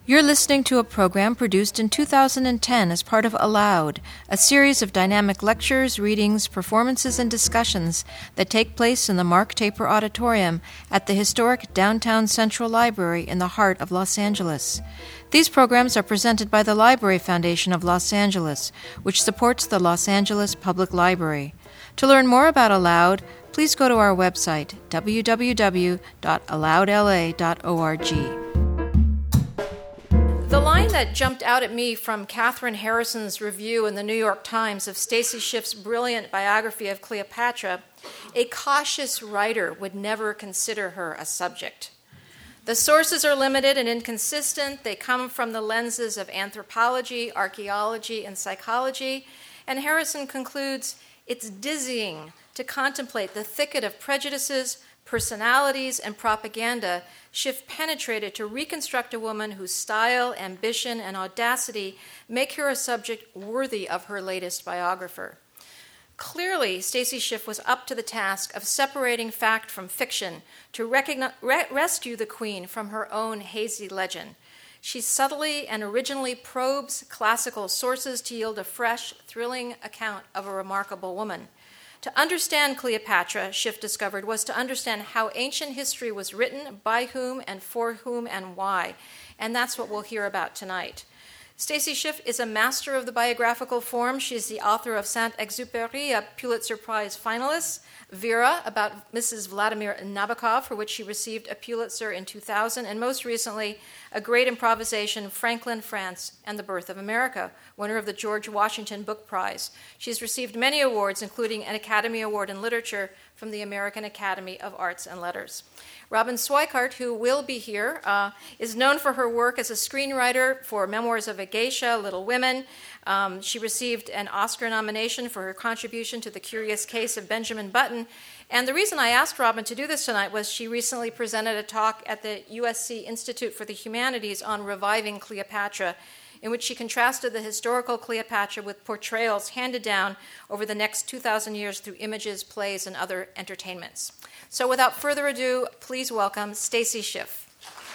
You're listening to a program produced in 2010 as part of Aloud, a series of dynamic lectures, readings, performances, and discussions that take place in the Mark Taper Auditorium at the historic Downtown Central Library in the heart of Los Angeles. These programs are presented by the Library Foundation of Los Angeles, which supports the Los Angeles Public Library. To learn more about Aloud, please go to our website, www.aloudla.org. The line that jumped out at me from Catherine Harrison's review in the New York Times of Stacy Schiff's brilliant biography of Cleopatra, "A cautious writer would never consider her a subject." The sources are limited and inconsistent. They come from the lenses of anthropology, archaeology, and psychology. And Harrison concludes, "It's dizzying to contemplate the thicket of prejudices, personalities, and propaganda Schiff penetrated to reconstruct a woman whose style, ambition, and audacity make her a subject worthy of her latest biographer." Clearly, Stacy Schiff was up to the task of separating fact from fiction to rescue the queen from her own hazy legend. She subtly and originally probes classical sources to yield a fresh, thrilling account of a remarkable woman. To understand Cleopatra, Schiff discovered, was to understand how ancient history was written, by whom, and for whom, and why. And that's what we'll hear about tonight. Stacy Schiff is a master of the biographical form. She is the author of Saint-Exupéry, a Pulitzer Prize finalist, Vera, about Mrs. Vladimir Nabokov, for which she received a Pulitzer in 2000, and most recently, a great improvisation, Franklin, France, and the Birth of America, winner of the George Washington Book Prize. She's received many awards, including an Academy Award in Literature from the American Academy of Arts and Letters. Robin Swikart, who will be here, is known for her work as a screenwriter for Memoirs of a Geisha, Little Women. She received an Oscar nomination for her contribution to The Curious Case of Benjamin Button. And the reason I asked Robin to do this tonight was she recently presented a talk at the USC Institute for the Humanities on reviving Cleopatra, in which she contrasted the historical Cleopatra with portrayals handed down over the next 2,000 years through images, plays, and other entertainments. So without further ado, please welcome Stacy Schiff.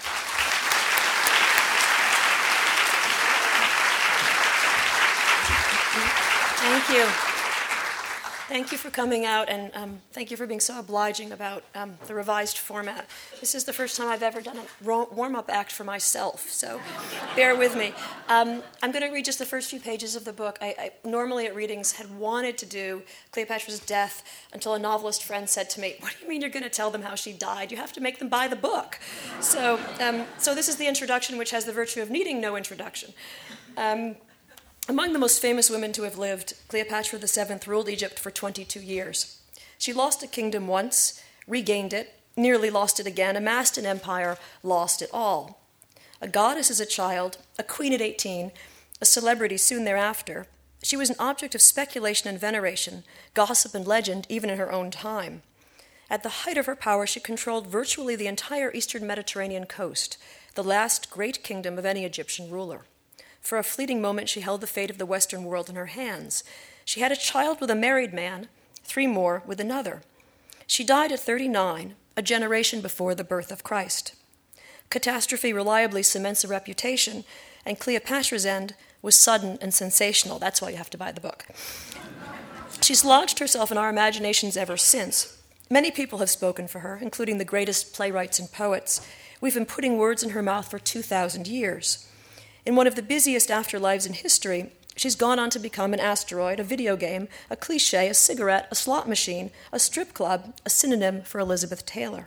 Thank you. Thank you for coming out, and thank you for being so obliging about the revised format. This is the first time I've ever done a warm-up act for myself, so bear with me. I'm going to read just the first few pages of the book. I normally at readings had wanted to do Cleopatra's death until a novelist friend said to me, "What do you mean you're going to tell them how she died? You have to make them buy the book." So this is the introduction, which has the virtue of needing no introduction. Among the most famous women to have lived, Cleopatra VII ruled Egypt for 22 years. She lost a kingdom once, regained it, nearly lost it again, amassed an empire, lost it all. A goddess as a child, a queen at 18, a celebrity soon thereafter, she was an object of speculation and veneration, gossip and legend, even in her own time. At the height of her power, she controlled virtually the entire eastern Mediterranean coast, the last great kingdom of any Egyptian ruler. For a fleeting moment, she held the fate of the Western world in her hands. She had a child with a married man, 3 more with another. She died at 39, a generation before the birth of Christ. Catastrophe reliably cements a reputation, and Cleopatra's end was sudden and sensational. That's why you have to buy the book. She's lodged herself in our imaginations ever since. Many people have spoken for her, including the greatest playwrights and poets. We've been putting words in her mouth for 2,000 years. In one of the busiest afterlives in history, she's gone on to become an asteroid, a video game, a cliché, a cigarette, a slot machine, a strip club, a synonym for Elizabeth Taylor.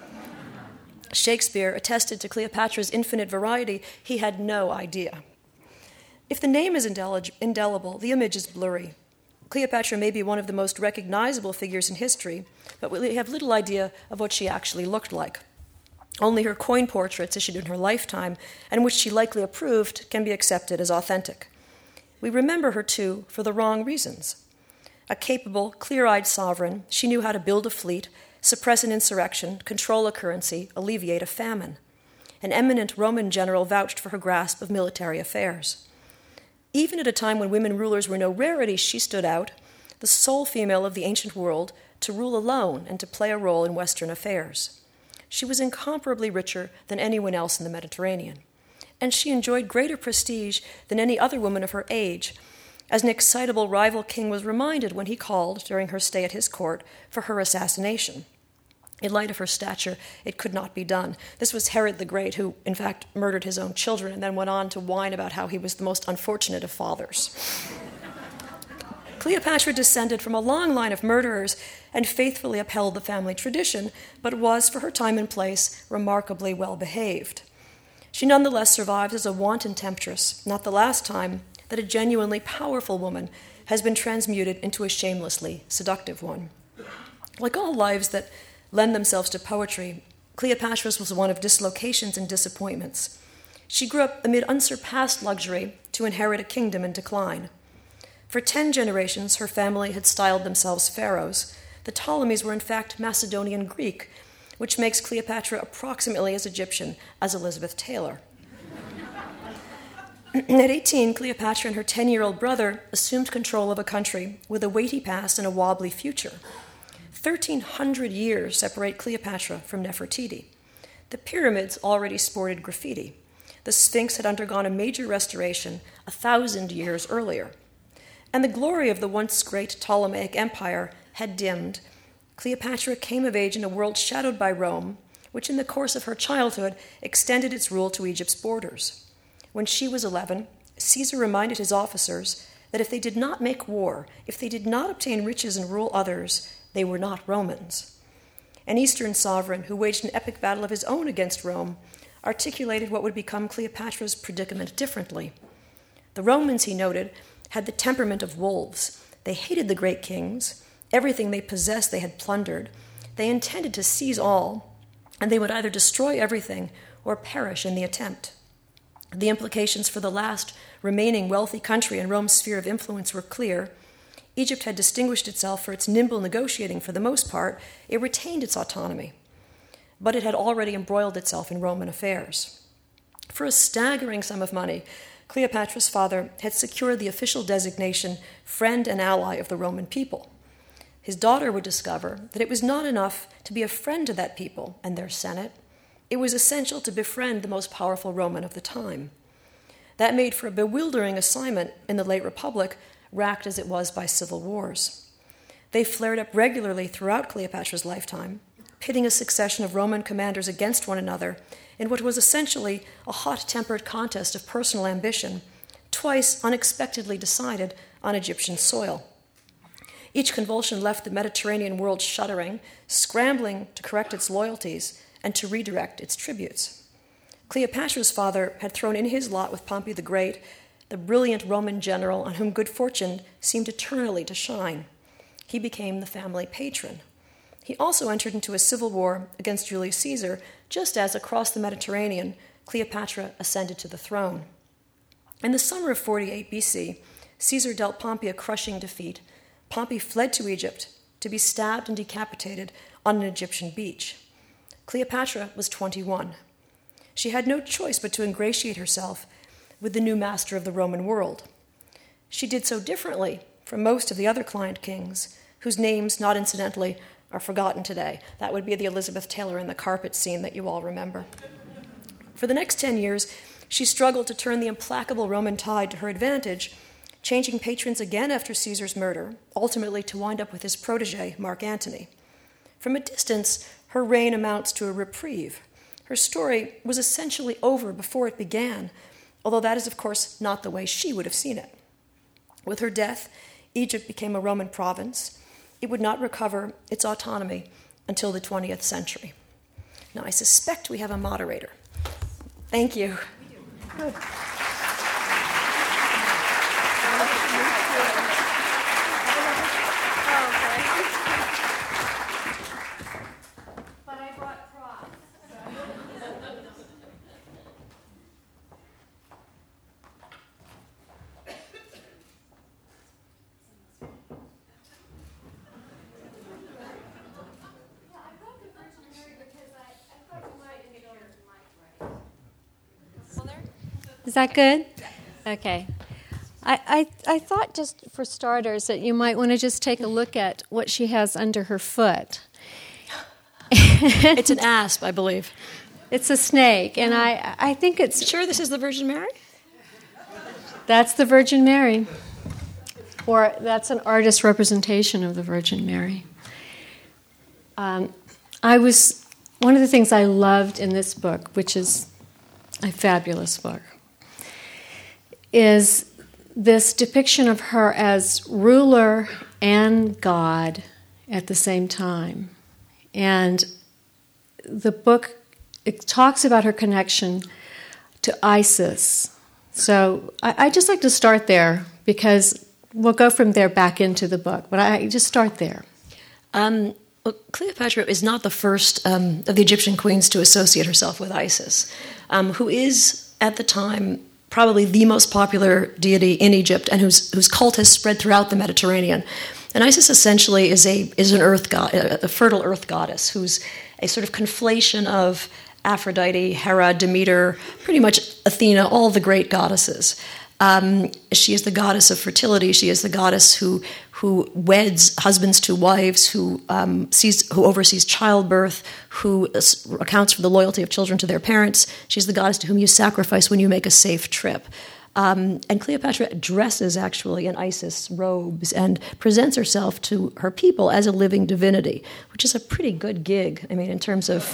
Shakespeare attested to Cleopatra's infinite variety. He had no idea. If the name is indelible, the image is blurry. Cleopatra may be one of the most recognizable figures in history, but we have little idea of what she actually looked like. Only her coin portraits issued in her lifetime, and which she likely approved, can be accepted as authentic. We remember her, too, for the wrong reasons. A capable, clear-eyed sovereign, she knew how to build a fleet, suppress an insurrection, control a currency, alleviate a famine. An eminent Roman general vouched for her grasp of military affairs. Even at a time when women rulers were no rarity, she stood out, the sole female of the ancient world, to rule alone and to play a role in Western affairs. She was incomparably richer than anyone else in the Mediterranean. and she enjoyed greater prestige than any other woman of her age, as an excitable rival king was reminded when he called, during her stay at his court, for her assassination. In light of her stature, it could not be done. This was Herod the Great, who, in fact, murdered his own children and then went on to whine about how he was the most unfortunate of fathers. Cleopatra descended from a long line of murderers and faithfully upheld the family tradition, but was, for her time and place, remarkably well behaved. She nonetheless survives as a wanton temptress, not the last time that a genuinely powerful woman has been transmuted into a shamelessly seductive one. Like all lives that lend themselves to poetry, Cleopatra's was one of dislocations and disappointments. She grew up amid unsurpassed luxury to inherit a kingdom in decline. For 10 generations, her family had styled themselves pharaohs. The Ptolemies were in fact Macedonian Greek, which makes Cleopatra approximately as Egyptian as Elizabeth Taylor. At 18, Cleopatra and her 10-year-old brother assumed control of a country with a weighty past and a wobbly future. 1,300 years separate Cleopatra from Nefertiti. The pyramids already sported graffiti. The Sphinx had undergone a major restoration 1,000 years earlier. And the glory of the once great Ptolemaic Empire had dimmed. Cleopatra came of age in a world shadowed by Rome, which in the course of her childhood extended its rule to Egypt's borders. When she was 11, Caesar reminded his officers that if they did not make war, if they did not obtain riches and rule others, they were not Romans. An Eastern sovereign who waged an epic battle of his own against Rome articulated what would become Cleopatra's predicament differently. The Romans, he noted, had the temperament of wolves. They hated the great kings. Everything they possessed they had plundered. They intended to seize all, and they would either destroy everything or perish in the attempt. The implications for the last remaining wealthy country in Rome's sphere of influence were clear. Egypt had distinguished itself for its nimble negotiating for the most part. It retained its autonomy, but it had already embroiled itself in Roman affairs. For a staggering sum of money, Cleopatra's father had secured the official designation friend and ally of the Roman people. His daughter would discover that it was not enough to be a friend to that people and their Senate. It was essential to befriend the most powerful Roman of the time. That made for a bewildering assignment in the late Republic, racked as it was by civil wars. They flared up regularly throughout Cleopatra's lifetime, pitting a succession of Roman commanders against one another in what was essentially a hot-tempered contest of personal ambition, twice unexpectedly decided on Egyptian soil. Each convulsion left the Mediterranean world shuddering, scrambling to correct its loyalties and to redirect its tributes. Cleopatra's father had thrown in his lot with Pompey the Great, the brilliant Roman general on whom good fortune seemed eternally to shine. He became the family patron. He also entered into a civil war against Julius Caesar, just as across the Mediterranean, Cleopatra ascended to the throne. In the summer of 48 BC, Caesar dealt Pompey a crushing defeat. Pompey fled to Egypt to be stabbed and decapitated on an Egyptian beach. Cleopatra was 21. She had no choice but to ingratiate herself with the new master of the Roman world. She did so differently from most of the other client kings, whose names, not incidentally, are forgotten today. That would be the Elizabeth Taylor and the carpet scene that you all remember. For the next 10 years, she struggled to turn the implacable Roman tide to her advantage, changing patrons again after Caesar's murder, ultimately to wind up with his protege, Mark Antony. From a distance, her reign amounts to a reprieve. Her story was essentially over before it began, although that is, of course, not the way she would have seen it. With her death, Egypt became a Roman province. It would not recover its autonomy until the 20th century. Now, I suspect we have a moderator. Thank you. Good. Is that good? Okay. I thought just for starters that you might want to just take a look at what she has under her foot. It's an asp, I believe. It's a snake, and I think it's... Sure this is the Virgin Mary? That's the Virgin Mary. Or that's an artist's representation of the Virgin Mary. One of the things I loved in this book, which is a fabulous book, is this depiction of her as ruler and God at the same time. And the book, it talks about her connection to Isis. So I just like to start there, because we'll go from there back into the book, but I just start there. Well, Cleopatra is not the first of the Egyptian queens to associate herself with Isis, who is, at the time, probably the most popular deity in Egypt, and whose cult has spread throughout the Mediterranean. And Isis essentially is an earth god, a fertile earth goddess, who's a sort of conflation of Aphrodite, Hera, Demeter, pretty much Athena, all the great goddesses. She is the goddess of fertility. She is the goddess who weds husbands to wives, who oversees childbirth, who accounts for the loyalty of children to their parents. She's the goddess to whom you sacrifice when you make a safe trip. And Cleopatra dresses actually in Isis robes and presents herself to her people as a living divinity, which is a pretty good gig. I mean, in terms of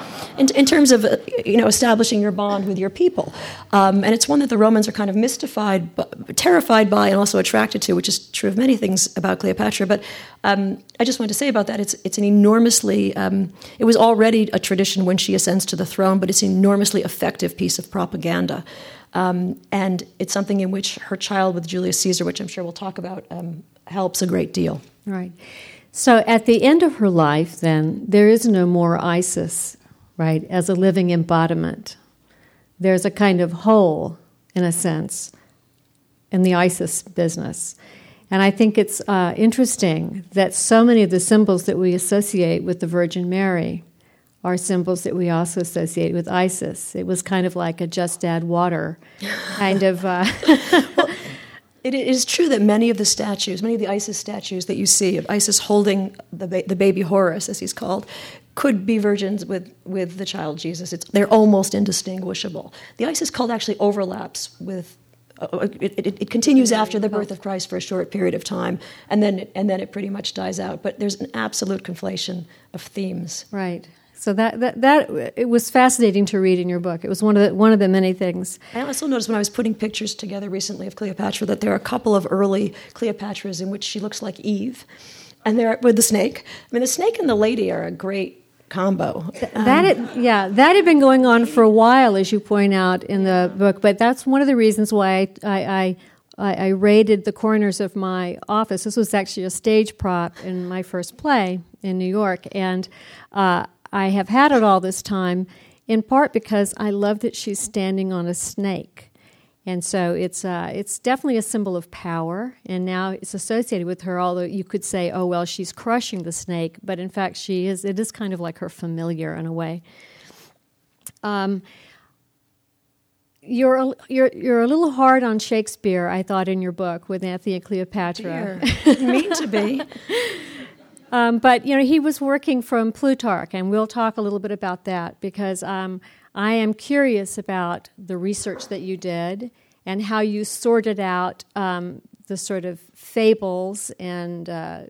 establishing your bond with your people, and it's one that the Romans are kind of terrified by, and also attracted to, which is true of many things about Cleopatra. But I just wanted to say about that, it's an enormously. It was already a tradition when she ascends to the throne, but it's an enormously effective piece of propaganda. And it's something in which her child with Julius Caesar, which I'm sure we'll talk about, helps a great deal. Right. So at the end of her life, then, there is no more Isis, right, as a living embodiment. There's a kind of hole, in a sense, in the Isis business. And I think it's interesting that so many of the symbols that we associate with the Virgin Mary are symbols that we also associate with Isis. It was kind of like a just add water kind of... Well, it is true that many of the Isis statues that you see, of Isis holding the baby Horus, as he's called, could be virgins with the child Jesus. They're almost indistinguishable. The Isis cult actually overlaps with... It continues after the birth of Christ for a short period of time, and then it pretty much dies out. But there's an absolute conflation of themes. Right. So that it was fascinating to read in your book. It was one of the many things. I also noticed when I was putting pictures together recently of Cleopatra that there are a couple of early Cleopatras in which she looks like Eve, and they're with the snake. I mean, the snake and the lady are a great combo. That had been going on for a while, as you point out in the book. But that's one of the reasons why I raided the corners of my office. This was actually a stage prop in my first play in New York, and I have had it all this time, in part because I love that she's standing on a snake. And so it's definitely a symbol of power, and now it's associated with her, although you could say, oh, well, she's crushing the snake, but in fact it is kind of like her familiar in a way. You're a little hard on Shakespeare, I thought, in your book with Antony and Cleopatra. Didn't mean to be. But, he was working from Plutarch, and we'll talk a little bit about that, because I am curious about the research that you did and how you sorted out the sort of fables and,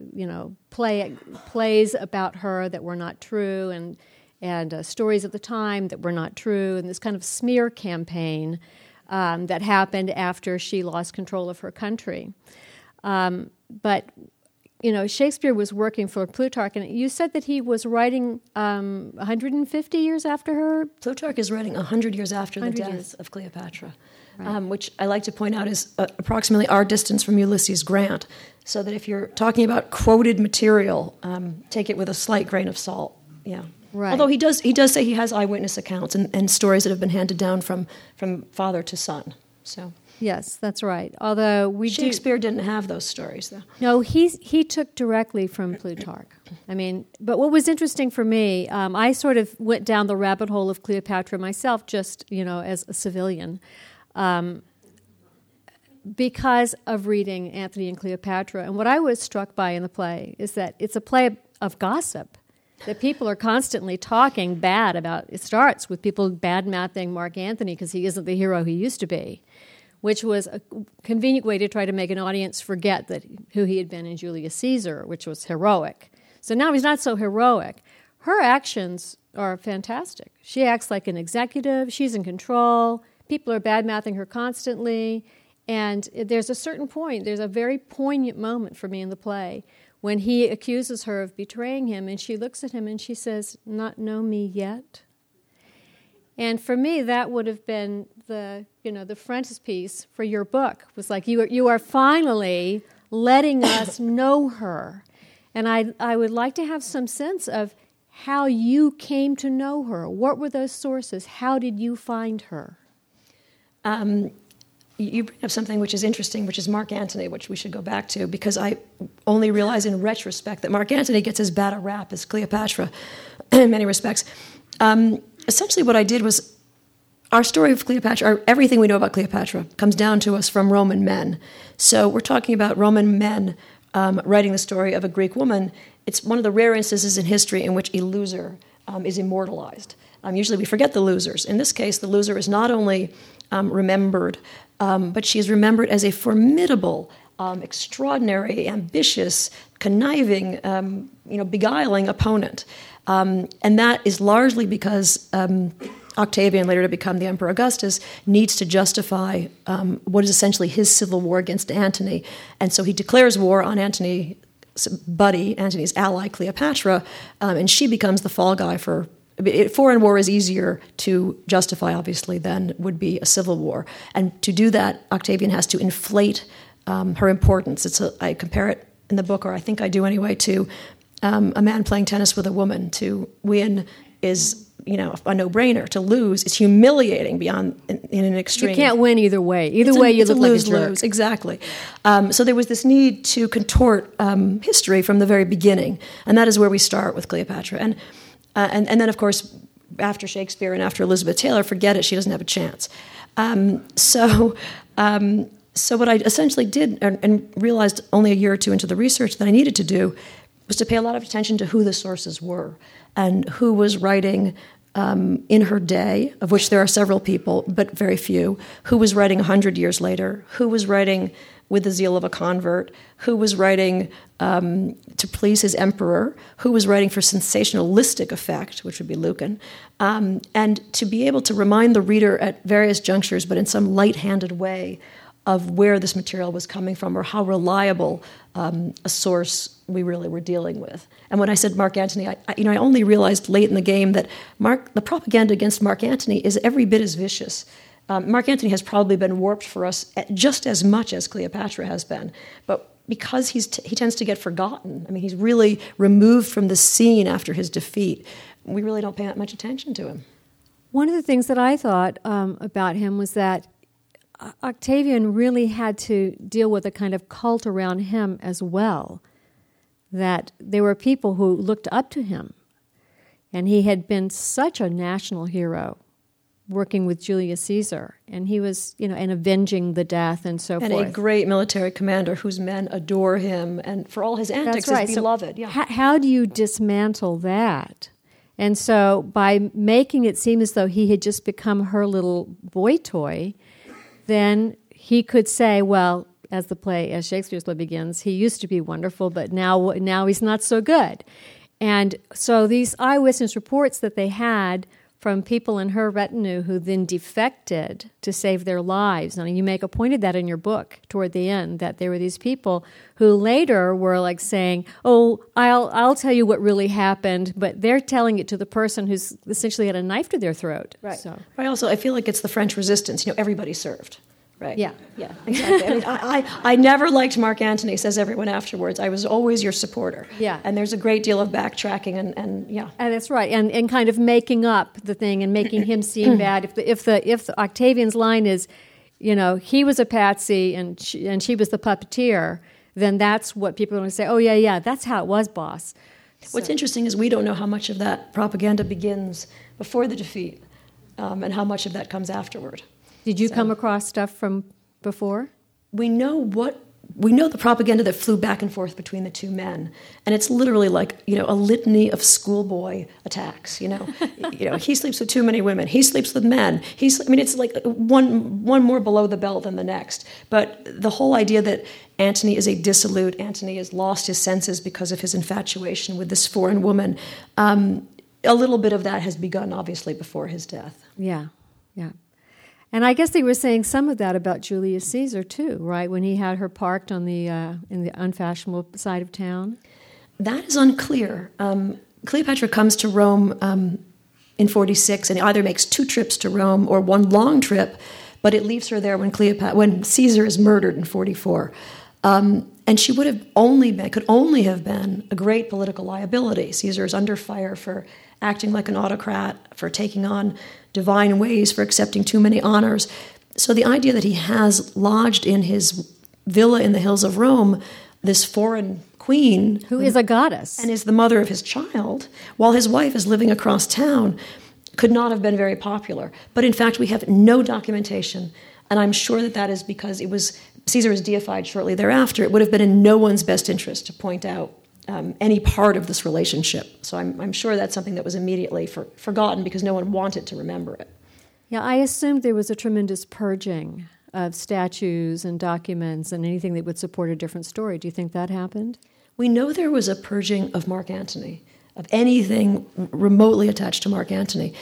plays about her that were not true, and stories of the time that were not true, and this kind of smear campaign that happened after she lost control of her country. But Shakespeare was working for Plutarch, and you said that he was writing 150 years after her? Plutarch is writing 100 years after the death of Cleopatra, right. Which I like to point out is approximately our distance from Ulysses Grant, so that if you're talking about quoted material, take it with a slight grain of salt. Yeah. Right. Although he does say he has eyewitness accounts and stories that have been handed down from father to son. So. Yes, that's right. Although Shakespeare didn't have those stories, though. No, he took directly from Plutarch. I mean, but what was interesting for me, I sort of went down the rabbit hole of Cleopatra myself, just as a civilian, because of reading Antony and Cleopatra. And what I was struck by in the play is that it's a play of gossip. that people are constantly talking bad about. It starts with people bad-mouthing Mark Antony because he isn't the hero he used to be, which was a convenient way to try to make an audience forget that who he had been in Julius Caesar, which was heroic. So now he's not so heroic. Her actions are fantastic. She acts like an executive. She's in control. People are bad-mouthing her constantly. And there's a certain point, there's a very poignant moment for me in the play when he accuses her of betraying him, and she looks at him and she says, "Not know me yet?" And for me, that would have been the frontispiece for your book. It was like, you are finally letting us know her. And I would like to have some sense of how you came to know her. What were those sources? How did you find her? You bring up something which is interesting, which is Mark Antony, which we should go back to, because I only realize in retrospect that Mark Antony gets as bad a rap as Cleopatra in many respects. Essentially what I did was, our story of Cleopatra, everything we know about Cleopatra, comes down to us from Roman men. So we're talking about Roman men writing the story of a Greek woman. It's one of the rare instances in history in which a loser is immortalized. Usually we forget the losers. In this case, the loser is not only remembered, but she is remembered as a formidable, extraordinary, ambitious, conniving, beguiling opponent. And that is largely because Octavian, later to become the Emperor Augustus, needs to justify what is essentially his civil war against Antony. And so he declares war on Antony's buddy, Antony's ally, Cleopatra, and she becomes the fall guy for... Foreign war is easier to justify, obviously, than would be a civil war. And to do that, Octavian has to inflate her importance. I compare it in the book, or I think I do anyway, to a man playing tennis with a woman. To win is, a no-brainer. To lose is humiliating beyond in an extreme. You can't win either way. Either way, you look like a jerk. Lose, exactly. So there was this need to contort history from the very beginning, and that is where we start with Cleopatra. And then, of course, after Shakespeare and after Elizabeth Taylor, forget it, she doesn't have a chance. So what I essentially did, and realized only a year or two into the research that I needed to do, was to pay a lot of attention to who the sources were and who was writing in her day, of which there are several people, but very few, who was writing 100 years later, who was writing with the zeal of a convert, who was writing to please his emperor, who was writing for sensationalistic effect, which would be Lucan, and to be able to remind the reader at various junctures, but in some light-handed way, of where this material was coming from or how reliable a source we really were dealing with. And when I said Mark Antony, I only realized late in the game that the propaganda against Mark Antony is every bit as vicious. Mark Antony has probably been warped for us just as much as Cleopatra has been. But because he tends to get forgotten, he's really removed from the scene after his defeat, we really don't pay that much attention to him. One of the things that I thought about him was that Octavian really had to deal with a kind of cult around him as well, that there were people who looked up to him. And he had been such a national hero, working with Julius Caesar, and he was, and avenging the death and so forth. And a great military commander whose men adore him, and for all his antics, That's right. is beloved. So how do you dismantle that? And so by making it seem as though he had just become her little boy toy, then he could say, well, as Shakespeare's play begins, he used to be wonderful, but now he's not so good. And so these eyewitness reports that they had from people in her retinue who then defected to save their lives. Now, you make a point of that in your book toward the end, that there were these people who later were like saying, oh, I'll tell you what really happened, but they're telling it to the person who's essentially had a knife to their throat. Right. So. I feel like it's the French Resistance. Everybody served. Right. Yeah. Yeah, exactly. I never liked Mark Antony, says everyone afterwards. I was always your supporter. Yeah. And there's a great deal of backtracking and yeah. And that's right. And kind of making up the thing and making him seem bad. If the Octavian's line is, he was a patsy and she was the puppeteer, then that's what people are going to say, oh, yeah, that's how it was, boss. What's interesting is we don't know how much of that propaganda begins before the defeat and how much of that comes afterward. Did you come across stuff from before? We know what we know the propaganda that flew back and forth between the two men, and it's literally like, a litany of schoolboy attacks. He sleeps with too many women. He sleeps with men. It's like one more below the belt than the next. But the whole idea that Antony is a dissolute, Antony has lost his senses because of his infatuation with this foreign woman, a little bit of that has begun, obviously, before his death. Yeah. And I guess they were saying some of that about Julius Caesar too, right? When he had her parked on the in the unfashionable side of town. That is unclear. Cleopatra comes to Rome in 46, and either makes 2 trips to Rome or one long trip, but it leaves her there when Caesar is murdered in 44. And she could only have been a great political liability. Caesar is under fire for acting like an autocrat, for taking on divine ways, for accepting too many honors. So the idea that he has lodged in his villa in the hills of Rome this foreign queen, who is a goddess and is the mother of his child, while his wife is living across town, could not have been very popular. But in fact, we have no documentation, and I'm sure that is because Caesar was deified shortly thereafter. It would have been in no one's best interest to point out any part of this relationship. So I'm sure that's something that was immediately forgotten because no one wanted to remember it. Yeah, I assumed there was a tremendous purging of statues and documents and anything that would support a different story. Do you think that happened? We know there was a purging of Mark Antony, of anything remotely attached to Mark Antony.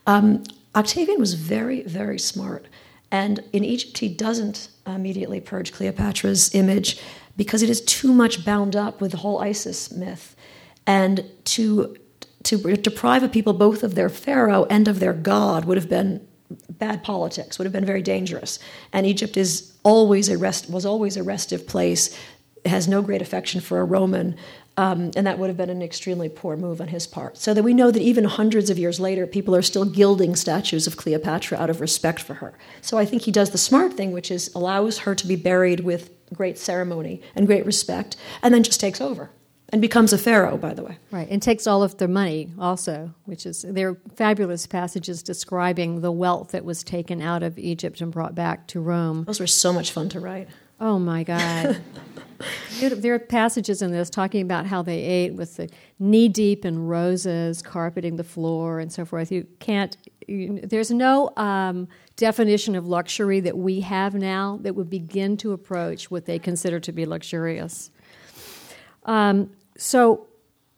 Octavian was very, very smart. And in Egypt, he doesn't immediately purge Cleopatra's image because it is too much bound up with the whole Isis myth. And to deprive a people both of their pharaoh and of their god would have been bad politics, would have been very dangerous. And Egypt was always a restive place. It has no great affection for a Roman, and that would have been an extremely poor move on his part. So that we know that even hundreds of years later, people are still gilding statues of Cleopatra out of respect for her. So I think he does the smart thing, which is allows her to be buried with great ceremony and great respect, and then just takes over and becomes a pharaoh, by the way. Right, and takes all of their money also, there are fabulous passages describing the wealth that was taken out of Egypt and brought back to Rome. Those were so much fun to write. Oh, my God. There are passages in this talking about how they ate with the knee-deep in roses, carpeting the floor, and so forth. There's no definition of luxury that we have now that would begin to approach what they consider to be luxurious. So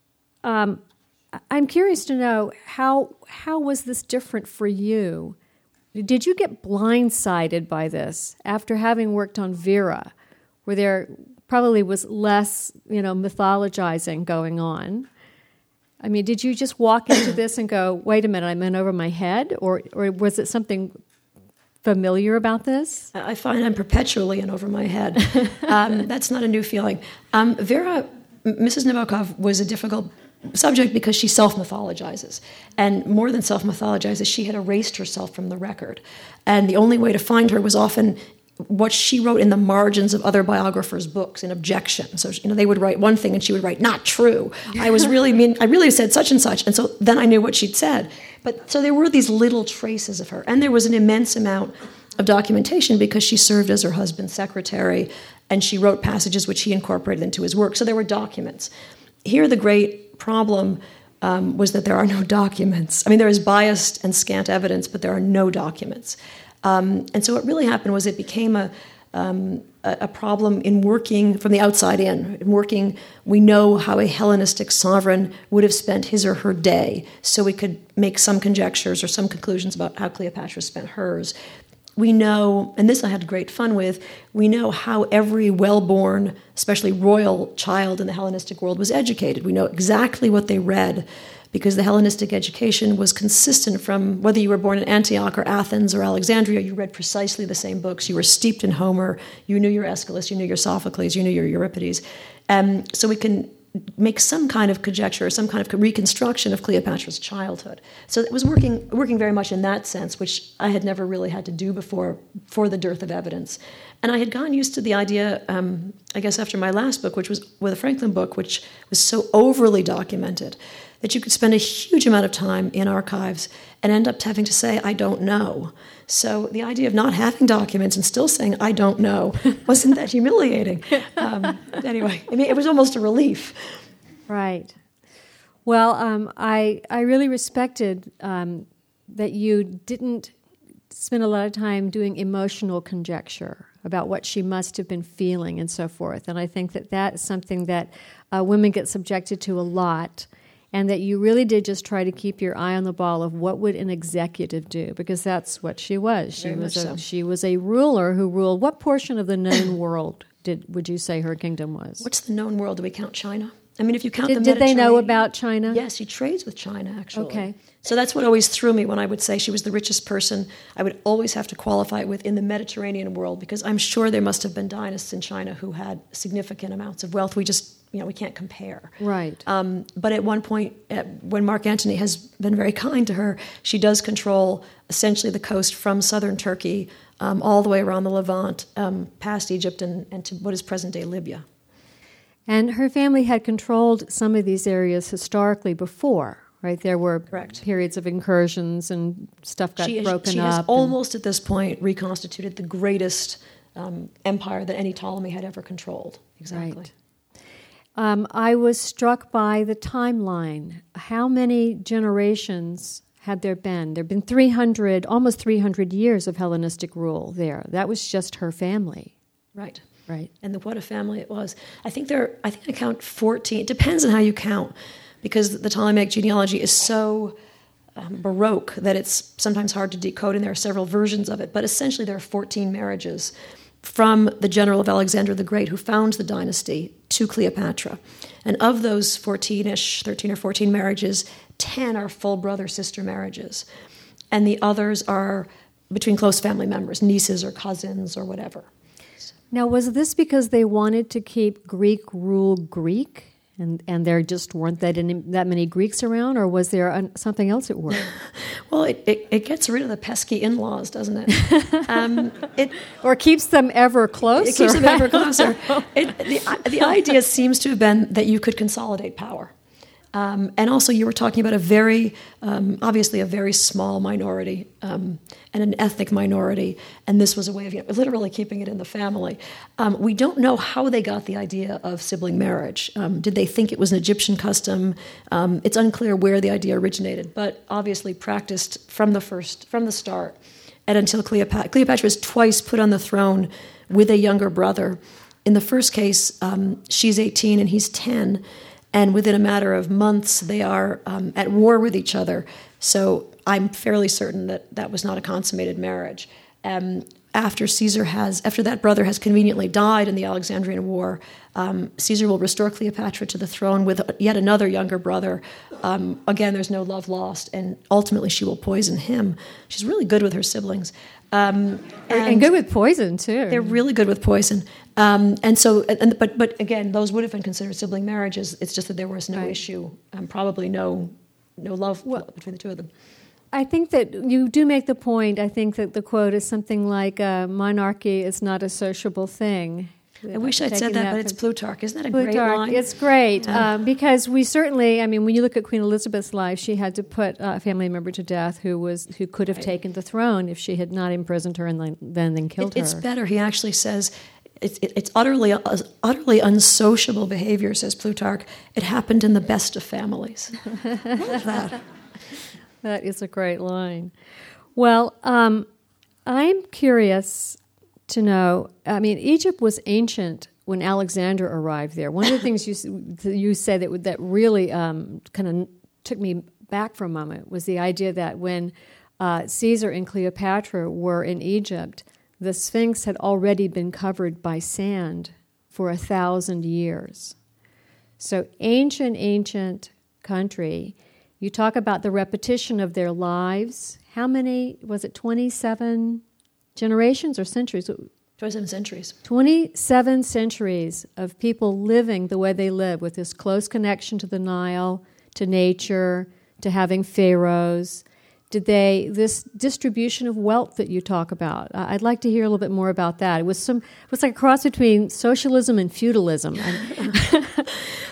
I'm curious to know, how was this different for you? Did you get blindsided by this after having worked on Vera, where there probably was less, mythologizing going on? I mean, did you just walk into this and go, wait a minute, I'm in over my head? Or was it something familiar about this? I find I'm perpetually in over my head. That's not a new feeling. Vera, Mrs. Nabokov, was a difficult subject because she self-mythologizes. And more than self-mythologizes, she had erased herself from the record. And the only way to find her was often what she wrote in the margins of other biographers' books in objection. So, they would write one thing and she would write, not true. I really said such and such. And so then I knew what she'd said. But so there were these little traces of her. And there was an immense amount of documentation because she served as her husband's secretary and she wrote passages which he incorporated into his work. So there were documents. Here, the great problem was that there are no documents. I mean, there is biased and scant evidence, but there are no documents. And so what really happened was it became a problem in working from the outside in. We know how a Hellenistic sovereign would have spent his or her day, so we could make some conjectures or some conclusions about how Cleopatra spent hers. We know, and this I had great fun with, we know how every well-born, especially royal child in the Hellenistic world was educated. We know exactly what they read because the Hellenistic education was consistent from whether you were born in Antioch or Athens or Alexandria, you read precisely the same books. You were steeped in Homer. You knew your Aeschylus. You knew your Sophocles. You knew your Euripides. So we can make some kind of conjecture or some kind of reconstruction of Cleopatra's childhood. So it was working very much in that sense, which I had never really had to do before for the dearth of evidence. And I had gotten used to the idea, I guess after my last book, which was with a Franklin book, which was so overly documented, that you could spend a huge amount of time in archives and end up having to say, I don't know. So the idea of not having documents and still saying, I don't know, wasn't that humiliating? Anyway, I mean, it was almost a relief. Right. Well, I really respected that you didn't spend a lot of time doing emotional conjecture about what she must have been feeling and so forth. And I think that that is something that women get subjected to a lot, and that you really did just try to keep your eye on the ball of what would an executive do, because that's what she was. She was a ruler who ruled. What portion of the known world would you say her kingdom was? What's the known world? Do we count China? I mean, if you count the Did Mediterranean... they know about China? Yes, she trades with China, actually. Okay. So that's what always threw me when I would say she was the richest person. I would always have to qualify it with in the Mediterranean world, because I'm sure there must have been dynasts in China who had significant amounts of wealth. We just, we can't compare. Right. But at one point, when Mark Antony has been very kind to her, she does control essentially the coast from southern Turkey all the way around the Levant, past Egypt and to what is present-day Libya. And her family had controlled some of these areas historically before, right? There were periods of incursions and stuff got broken up. She has almost at this point reconstituted the greatest empire that any Ptolemy had ever controlled. Exactly. Right. I was struck by the timeline. How many generations had there been? There have been almost 300 years of Hellenistic rule there. That was just her family. Right. Right. And what a family it was. I think I count 14. It depends on how you count, because the Ptolemaic genealogy is so baroque that it's sometimes hard to decode, and there are several versions of it. But essentially there are 14 marriages from the general of Alexander the Great, who founds the dynasty, to Cleopatra. And of those 14-ish, 13 or 14 marriages, 10 are full brother-sister marriages. And the others are between close family members, nieces or cousins or whatever. Now, was this because they wanted to keep Greek rule Greek, and there just weren't that many Greeks around, or was there something else at work? Well, it gets rid of the pesky in-laws, doesn't it? Or keeps them ever closer. It keeps them ever closer. The idea seems to have been that you could consolidate power. And also, you were talking about obviously a very small minority and an ethnic minority, and this was a way of literally keeping it in the family. We don't know how they got the idea of sibling marriage. Did they think it was an Egyptian custom? It's unclear where the idea originated, but obviously practiced from the start, and until Cleopatra. Cleopatra was twice put on the throne with a younger brother. In the first case, she's 18 and he's 10. And within a matter of months, they are at war with each other. So I'm fairly certain that was not a consummated marriage. After that brother has conveniently died in the Alexandrian War, Caesar will restore Cleopatra to the throne with yet another younger brother. Again, there's no love lost, and ultimately she will poison him. She's really good with her siblings. And good with poison, too. They're really good with poison. But again, those would have been considered sibling marriages. It's just that there was no issue, probably no love between the two of them. I think that you do make the point. I think that the quote is something like, monarchy is not a sociable thing. I wish I'd said that, but it's Plutarch. Isn't that a great line? It's great, because we certainly, when you look at Queen Elizabeth's life, she had to put a family member to death who could have taken the throne if she had not imprisoned her and then killed her. It's better. He actually says, it's utterly unsociable behavior, says Plutarch. It happened in the best of families. Love that. That is a great line. Well, I'm curious to know, Egypt was ancient when Alexander arrived there. One of the things you said that really kind of took me back for a moment was the idea that when Caesar and Cleopatra were in Egypt, the Sphinx had already been covered by sand for 1,000 years. So ancient country. You talk about the repetition of their lives. How many, was it 27 generations or centuries? 27 centuries. 27 centuries of people living the way they live, with this close connection to the Nile, to nature, to having pharaohs. This distribution of wealth that you talk about, I'd like to hear a little bit more about that. It was like a cross between socialism and feudalism.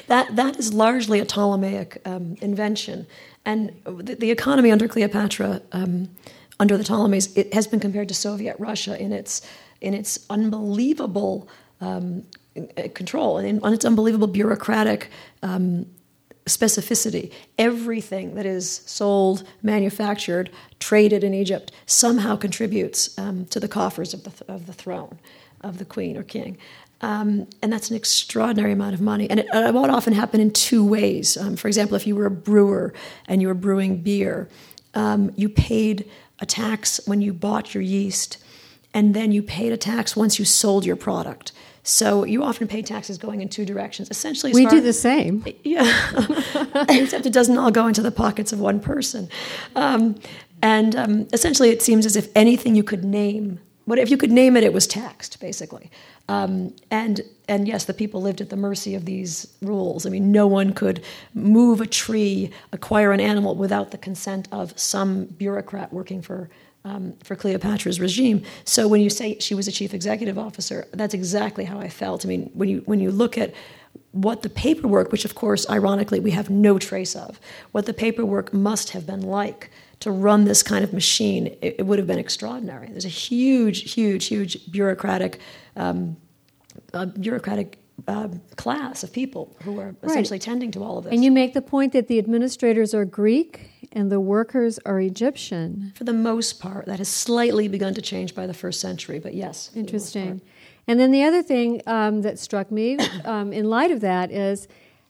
that is largely a Ptolemaic invention. And the economy under Cleopatra, under the Ptolemies, it has been compared to Soviet Russia in its unbelievable control and on its unbelievable bureaucratic specificity. Everything that is sold, manufactured, traded in Egypt somehow contributes to the coffers of the throne of the queen or king. And that's an extraordinary amount of money. And it would often happen in two ways. For example, if you were a brewer and you were brewing beer, you paid a tax when you bought your yeast, and then you paid a tax once you sold your product. So you often pay taxes going in two directions. Essentially, we do the same. Yeah, except it doesn't all go into the pockets of one person. Essentially, it seems as if anything you could name, if you could name it, it was taxed, basically. And yes, the people lived at the mercy of these rules. I mean, no one could move a tree, acquire an animal without the consent of some bureaucrat working for Cleopatra's regime. So when you say she was a chief executive officer, that's exactly how I felt. I mean, when you look at what the paperwork, which of course, ironically, we have no trace of, what the paperwork must have been like to run this kind of machine, it would have been extraordinary. There's a huge bureaucratic class of people who are essentially tending to all of this. And you make the point that the administrators are Greek and the workers are Egyptian. For the most part. That has slightly begun to change by the first century, but yes. Interesting. And then the other thing that struck me in light of that is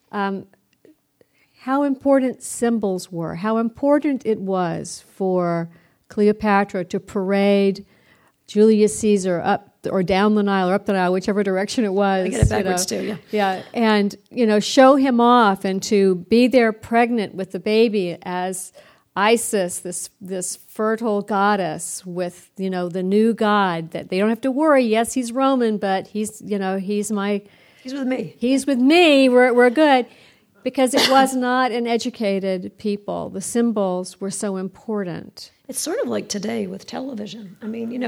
how important symbols were, how important it was for Cleopatra to parade Julius Caesar up or down the Nile or up the Nile, whichever direction it was. I get it backwards too, yeah. Yeah, and show him off and to be there pregnant with the baby as Isis, this fertile goddess with the new god that they don't have to worry. Yes, he's Roman, but he's with me. He's with me. We're good. Because it was not an educated people. The symbols were so important. It's sort of like today with television.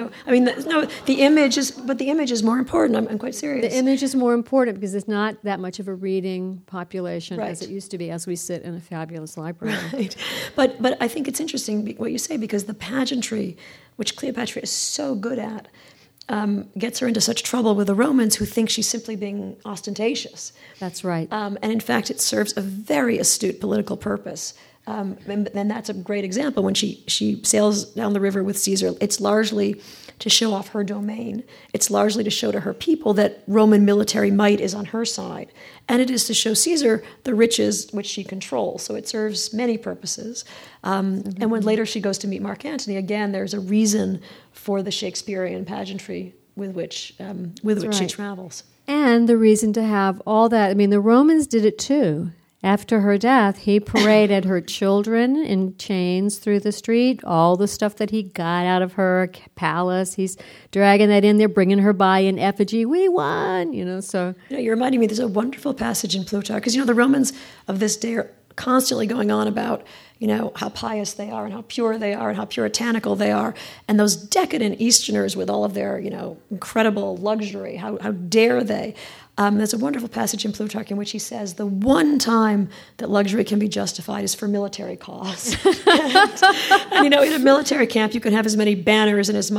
The image is more important. I'm quite serious. The image is more important because it's not that much of a reading population as it used to be, as we sit in a fabulous library. Right. But I think it's interesting what you say, because the pageantry, which Cleopatra is so good at, gets her into such trouble with the Romans, who think she's simply being ostentatious. That's right. And in fact, it serves a very astute political purpose. And that's a great example. When she sails down the river with Caesar, it's largely to show off her domain. It's largely to show to her people that Roman military might is on her side. And it is to show Caesar the riches which she controls. So it serves many purposes. And when later she goes to meet Mark Antony, again, there's a reason for the Shakespearean pageantry with which she travels. And the reason to have all that. I mean, the Romans did it too. After her death, he paraded her children in chains through the street, all the stuff that he got out of her palace. He's dragging that in there, bringing her by in effigy. We won, so. You're reminding me, there's a wonderful passage in Plutarch, because, the Romans of this day are constantly going on about, how pious they are and how pure they are and how puritanical they are. And those decadent Easterners with all of their, incredible luxury, how dare they? There's a wonderful passage in Plutarch in which he says the one time that luxury can be justified is for military cause. and in a military camp, you can have as many banners and as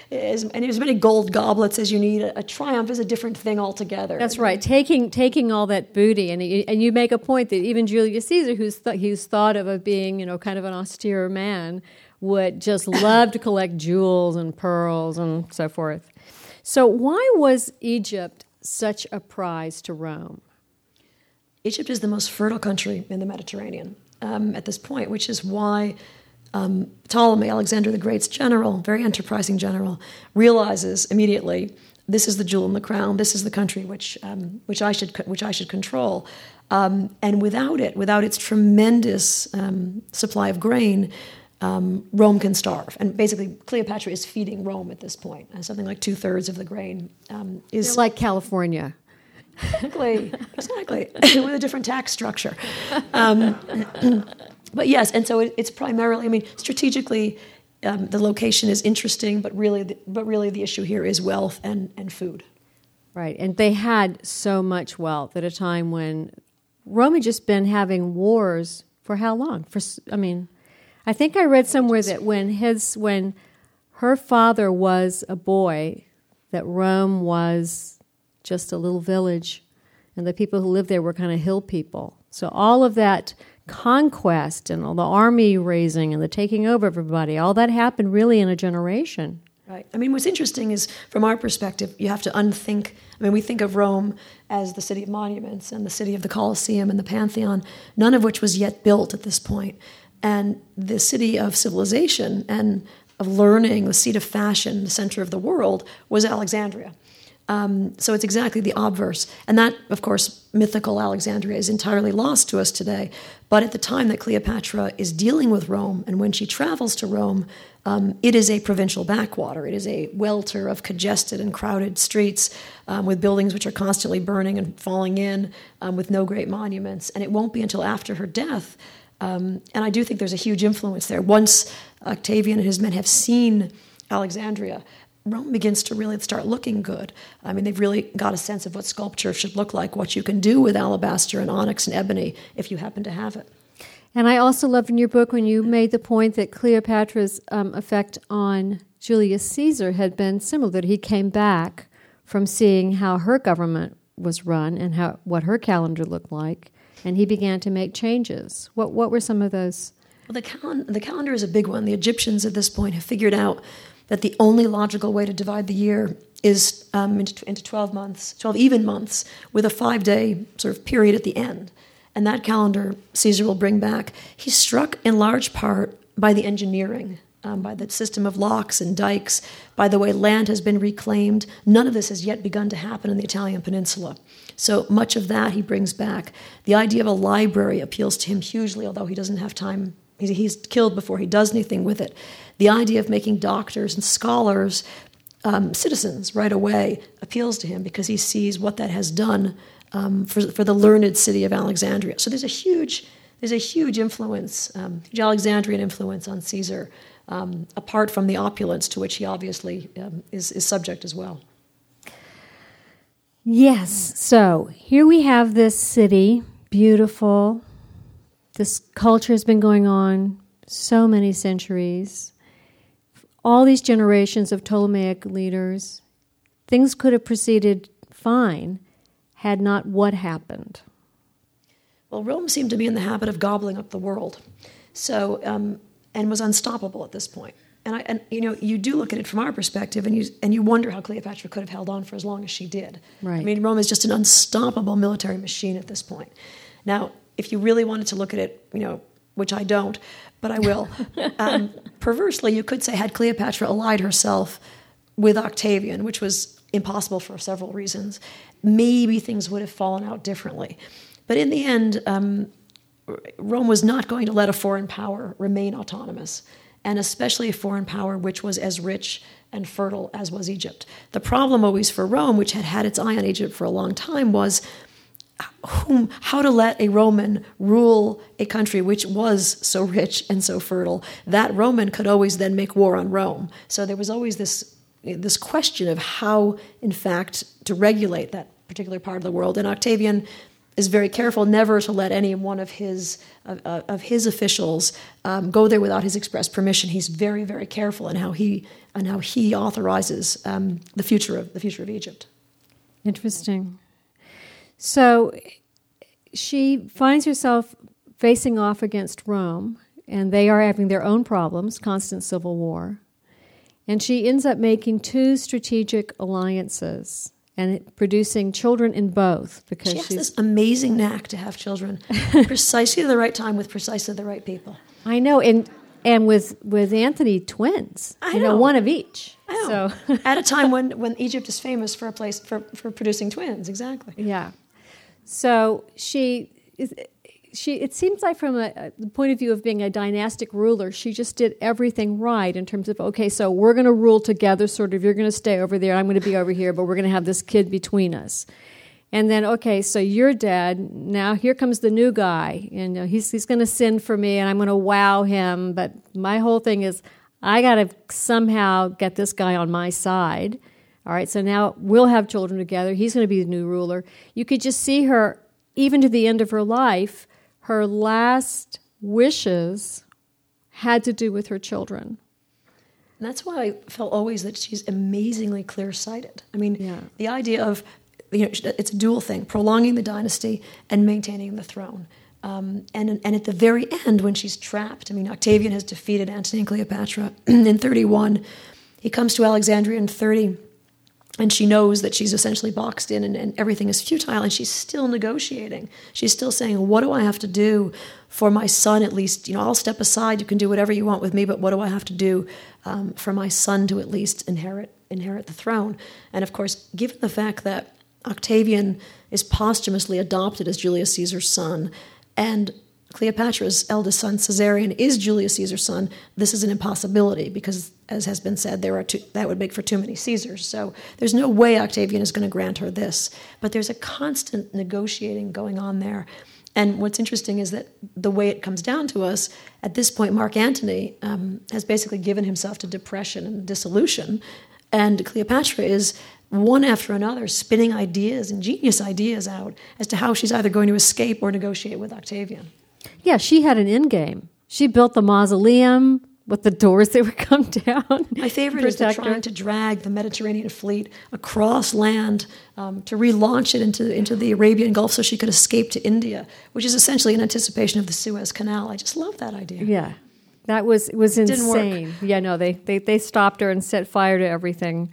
many gold goblets as you need. A triumph is a different thing altogether. That's right. Taking all that booty, and you make a point that even Julius Caesar, who's thought of as being kind of an austere man, would just love to collect jewels and pearls and so forth. So why was Egypt such a prize to Rome? Egypt is the most fertile country in the Mediterranean at this point, which is why Ptolemy, Alexander the Great's general, very enterprising general, realizes immediately, this is the jewel in the crown. This is the country which I should control. And without its tremendous supply of grain, Rome can starve. And basically, Cleopatra is feeding Rome at this point. And something like 2/3 of the grain is... They're like California. Exactly. With a different tax structure. But yes, and so it's primarily, strategically, the location is interesting, but really the issue here is wealth and food. Right, and they had so much wealth at a time when Rome had just been having wars for how long? I think I read somewhere that when her father was a boy, that Rome was just a little village, and the people who lived there were kind of hill people. So all of that conquest and all the army raising and the taking over everybody, all that happened really in a generation. Right. I mean, what's interesting is, from our perspective, you have to unthink. I mean, we think of Rome as the city of monuments and the city of the Colosseum and the Pantheon, none of which was yet built at this point. And the city of civilization and of learning, the seat of fashion, the center of the world, was Alexandria. So it's exactly the obverse. And that, of course, mythical Alexandria is entirely lost to us today. But at the time that Cleopatra is dealing with Rome, and when she travels to Rome, it is a provincial backwater. It is a welter of congested and crowded streets with buildings which are constantly burning and falling in, with no great monuments. And it won't be until after her death. And I do think there's a huge influence there. Once Octavian and his men have seen Alexandria, Rome begins to really start looking good. I mean, they've really got a sense of what sculpture should look like, what you can do with alabaster and onyx and ebony if you happen to have it. And I also loved in your book when you made the point that Cleopatra's effect on Julius Caesar had been similar, that he came back from seeing how her government was run and what her calendar looked like, and he began to make changes. What were some of those? Well, the calendar is a big one. The Egyptians at this point have figured out that the only logical way to divide the year is into 12 months, 12 even months, with a 5-day sort of period at the end. And that calendar Caesar will bring back. He's struck in large part by the engineering, by the system of locks and dikes, by the way land has been reclaimed. None of this has yet begun to happen in the Italian peninsula. So much of that he brings back. The idea of a library appeals to him hugely, although he doesn't have time. He's killed before he does anything with it. The idea of making doctors and scholars citizens right away appeals to him because he sees what that has done for the learned city of Alexandria. So there's a huge influence, huge Alexandrian influence on Caesar, apart from the opulence to which he obviously is subject as well. Yes. So here we have this city, beautiful. This culture has been going on so many centuries. All these generations of Ptolemaic leaders. Things could have proceeded fine had not what happened. Well, Rome seemed to be in the habit of gobbling up the world, so and was unstoppable at this point. And you do look at it from our perspective, and you wonder how Cleopatra could have held on for as long as she did. Right. I mean, Rome is just an unstoppable military machine at this point. Now, if you really wanted to look at it, which I don't, but I will, perversely, you could say, had Cleopatra allied herself with Octavian, which was impossible for several reasons, maybe things would have fallen out differently. But in the end, Rome was not going to let a foreign power remain autonomous, and especially a foreign power which was as rich and fertile as was Egypt. The problem always for Rome, which had had its eye on Egypt for a long time, was how to let a Roman rule a country which was so rich and so fertile. That Roman could always then make war on Rome. So there was always this question of how, in fact, to regulate that particular part of the world. And Octavian is very careful never to let any one of his officials go there without his express permission. He's very, very careful in how he authorizes the future of Egypt. Interesting. So she finds herself facing off against Rome, and they are having their own problems, constant civil war. And she ends up making 2 strategic alliances and producing children in both. Because she has this amazing knack to have children precisely at the right time with precisely the right people. I know, and with Antony, twins. I know. One of each. I know. So at a time when Egypt is famous for a place for producing twins, exactly. Yeah. So it seems like from the point of view of being a dynastic ruler, she just did everything right in terms of, okay, so we're going to rule together, sort of, you're going to stay over there, I'm going to be over here, but we're going to have this kid between us. And then, okay, so you're dead, now here comes the new guy, and he's going to sin for me, and I'm going to wow him, but my whole thing is, I got to somehow get this guy on my side. All right, so now we'll have children together. He's going to be the new ruler. You could just see her even to the end of her life, her last wishes had to do with her children. And that's why I felt always that she's amazingly clear-sighted. I mean, the idea of, it's a dual thing, prolonging the dynasty and maintaining the throne. And at the very end, when she's trapped, Octavian has defeated Antony and Cleopatra in 31. He comes to Alexandria in 30, and she knows that she's essentially boxed in and everything is futile, and she's still negotiating. She's still saying, what do I have to do for my son at least? I'll step aside, you can do whatever you want with me, but what do I have to do for my son to at least inherit the throne? And of course, given the fact that Octavian is posthumously adopted as Julius Caesar's son, and Cleopatra's eldest son, Caesarion, is Julius Caesar's son, this is an impossibility because, as has been said, that would make for too many Caesars. So there's no way Octavian is going to grant her this. But there's a constant negotiating going on there. And what's interesting is that the way it comes down to us, at this point, Mark Antony has basically given himself to depression and dissolution, and Cleopatra is one after another spinning ideas, ingenious ideas out as to how she's either going to escape or negotiate with Octavian. Yeah, she had an end game. She built the mausoleum with the doors that would come down. My favorite is the trying to drag the Mediterranean fleet across land to relaunch it into the Arabian Gulf so she could escape to India, which is essentially an anticipation of the Suez Canal. I just love that idea. Yeah, that was insane. Didn't work. Yeah, no, they stopped her and set fire to everything.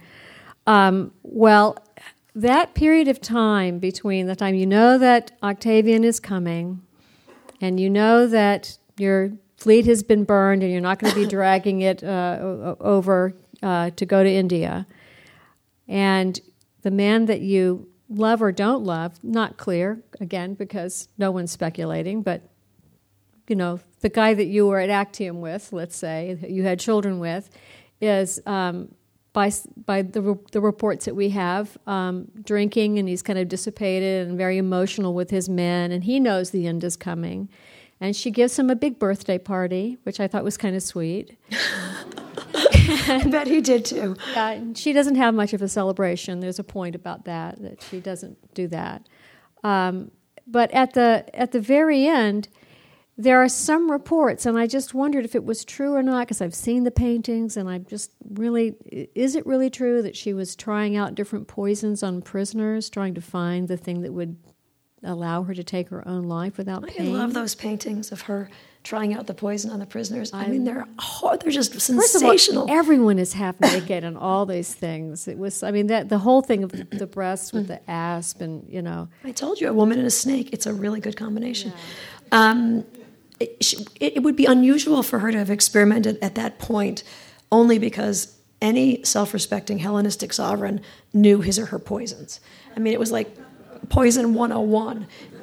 Well, that period of time between the time you know that Octavian is coming and you know that your fleet has been burned and you're not going to be dragging it over to go to India, and the man that you love or don't love, not clear, again, because no one's speculating, but, the guy that you were at Actium with, let's say, that you had children with, is... By the reports that we have, drinking, and he's kind of dissipated and very emotional with his men, and he knows the end is coming. And she gives him a big birthday party, which I thought was kind of sweet. I bet he did too. She doesn't have much of a celebration. There's a point about that she doesn't do that. But at the very end, there are some reports, and I just wondered if it was true or not, because I've seen the paintings, and I'm just really, is it really true that she was trying out different poisons on prisoners, trying to find the thing that would allow her to take her own life without pain? I love those paintings of her trying out the poison on the prisoners. They're just sensational. First of all, everyone is half naked and all these things. It was, the whole thing of the breasts with the asp, and, I told you, a woman and a snake, it's a really good combination. Yeah. It would be unusual for her to have experimented at that point only because any self-respecting Hellenistic sovereign knew his or her poisons. It was like Poison 101.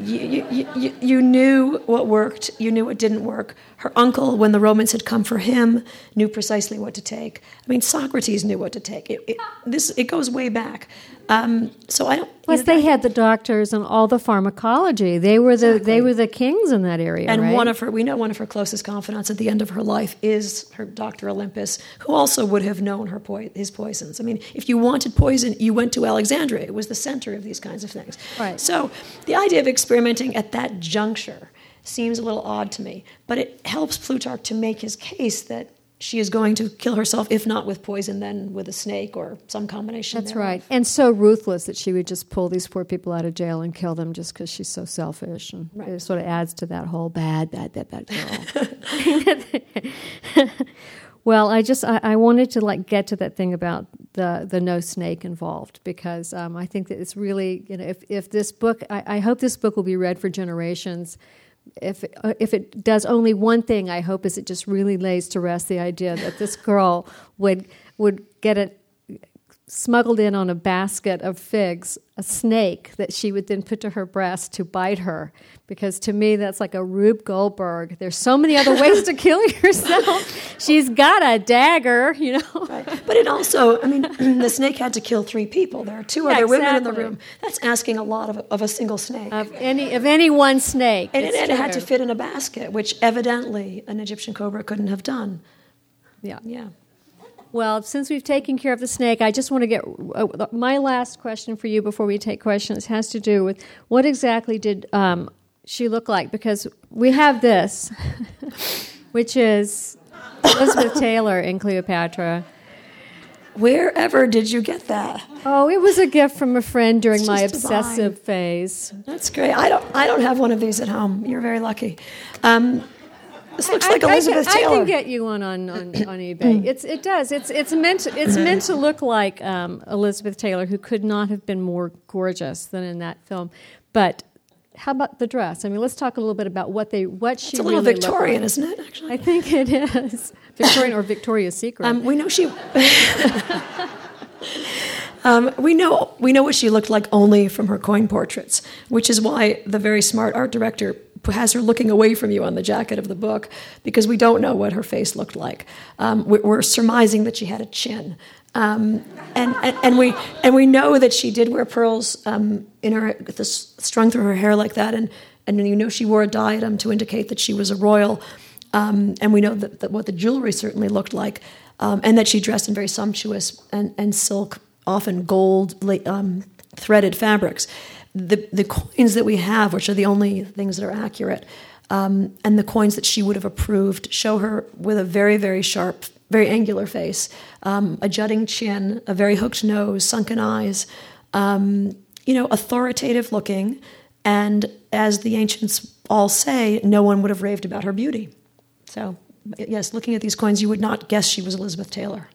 You knew what worked, you knew what didn't work. Her uncle, when the Romans had come for him, knew precisely what to take. Socrates knew what to take. It goes way back. So I don't. Plus, they had the doctors and all the pharmacology. They were the kings in that area. And right? we know one of her closest confidants at the end of her life is her Dr. Olympus, who also would have known his poisons. If you wanted poison, you went to Alexandria. It was the center of these kinds of things. Right. So the idea of experimenting at that juncture seems a little odd to me, but it helps Plutarch to make his case that she is going to kill herself, if not with poison, then with a snake or some combination That's thereof. right. And so ruthless that she would just pull these poor people out of jail and kill them just because she's so selfish. And It sort of adds to that whole bad girl. Well, I wanted to get to that thing about the no snake involved, because I think that it's really, if this book, I hope this book will be read for generations. If it does only one thing, I hope is it just really lays to rest the idea that this girl would get it smuggled in on a basket of figs, a snake that she would then put to her breast to bite her. Because to me, that's like a Rube Goldberg. There's so many other ways to kill yourself. She's got a dagger, Right. But it also, the snake had to kill 3 people. There are 2 other women in the room. That's asking a lot of a single snake. Of any one snake. And it had to fit in a basket, which evidently an Egyptian cobra couldn't have done. Yeah. Yeah. Well, since we've taken care of the snake, I just want to get my last question for you before we take questions has to do with what exactly did she look like? Because we have this, which is Elizabeth Taylor in Cleopatra. Wherever did you get that? Oh, it was a gift from a friend during my obsessive phase. That's great. I don't have one of these at home. You're very lucky. This looks like Elizabeth Taylor. I can get you one on eBay. It does. It's meant to look like Elizabeth Taylor, who could not have been more gorgeous than in that film. But how about the dress? I mean, let's talk a little bit about what she really looked like. It's a little Victorian, isn't it? Actually, I think it is Victorian or Victoria's Secret. We know she. We know what she looked like only from her coin portraits, which is why the very smart art director has her looking away from you on the jacket of the book, because we don't know what her face looked like. We're surmising that she had a chin, and we know that she did wear pearls in her strung through her hair like that, and she wore a diadem to indicate that she was a royal, and we know that what the jewelry certainly looked like, and that she dressed in very sumptuous and silk, often gold threaded fabrics. The coins that we have, which are the only things that are accurate, and the coins that she would have approved, show her with a very, very sharp, very angular face, a jutting chin, a very hooked nose, sunken eyes, authoritative looking, and as the ancients all say, no one would have raved about her beauty. So, yes, looking at these coins, you would not guess she was Elizabeth Taylor.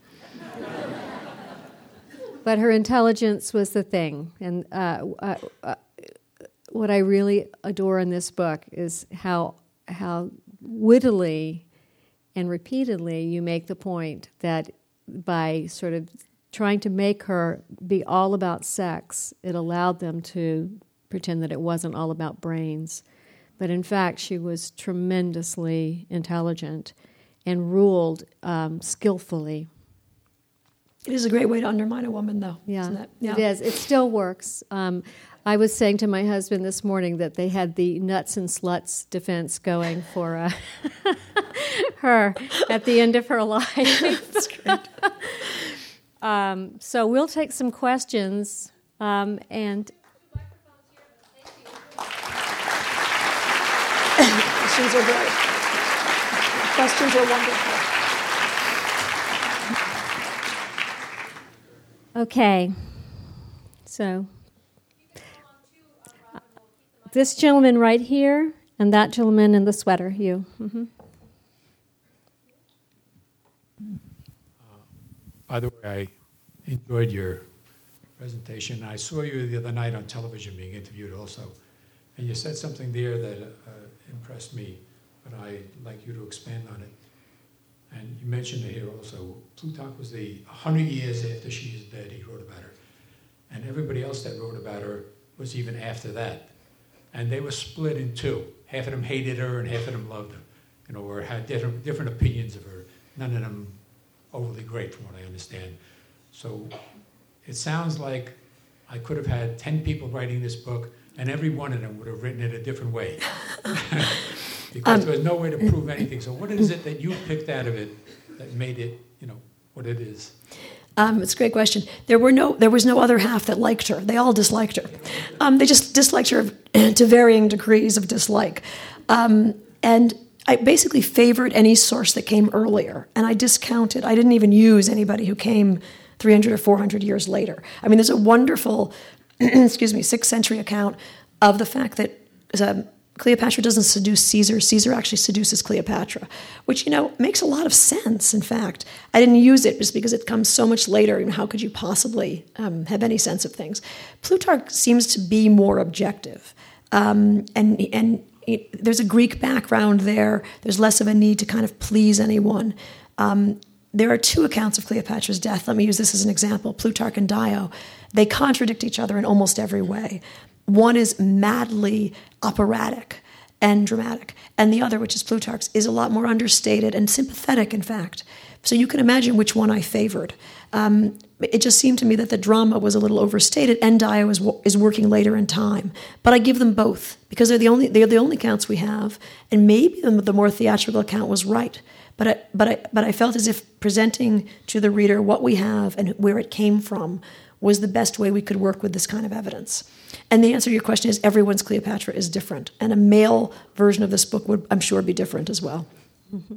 But her intelligence was the thing. And what I really adore in this book is how wittily and repeatedly you make the point that by sort of trying to make her be all about sex, it allowed them to pretend that it wasn't all about brains. But in fact, she was tremendously intelligent and ruled skillfully. It is a great way to undermine a woman, though, isn't it? Yeah, it is. It still works. I was saying to my husband this morning that they had the nuts and sluts defense going for her at the end of her life. That's great. So we'll take some questions, and Questions are great. Questions are wonderful. okay. So this gentleman right here, and that gentleman in the sweater, you. Mm-hmm. By the way, I enjoyed your presentation. I saw you the other night on television being interviewed also, and you said something there that impressed me, but I'd like you to expand on it. And you mentioned it here also. Plutarch was 100 years after she is dead, he wrote about her. And everybody else that wrote about her was even after that. And they were split in two. Half of them hated her and half of them loved her, or had different opinions of her. None of them overly great, from what I understand. So it sounds like I could have had 10 people writing this book, and every one of them would have written it a different way. Because there was no way to prove anything. So what is it that you picked out of it that made it, what it is? It's a great question. There was no other half that liked her. They all disliked her. They just disliked her to varying degrees of dislike. And I basically favored any source that came earlier, and I discounted. I didn't even use anybody who came 300 or 400 years later. I mean, there's a wonderful, 6th century account of the fact that Cleopatra doesn't seduce Caesar. Caesar actually seduces Cleopatra, which, makes a lot of sense, in fact. I didn't use it just because it comes so much later, and how could you possibly have any sense of things? Plutarch seems to be more objective, and there's a Greek background there. There's less of a need to kind of please anyone. There are two accounts of Cleopatra's death. Let me use this as an example. Plutarch and Dio. They contradict each other in almost every way. One is madly operatic and dramatic, and the other, which is Plutarch's, is a lot more understated and sympathetic, in fact. So you can imagine which one I favored. It just seemed to me that the drama was a little overstated, and Dio is working later in time. But I give them both because they're the only accounts we have, and maybe the more theatrical account was right. But I felt as if presenting to the reader what we have and where it came from was the best way we could work with this kind of evidence. And the answer to your question is everyone's Cleopatra is different. And a male version of this book would, I'm sure, be different as well. Mm-hmm.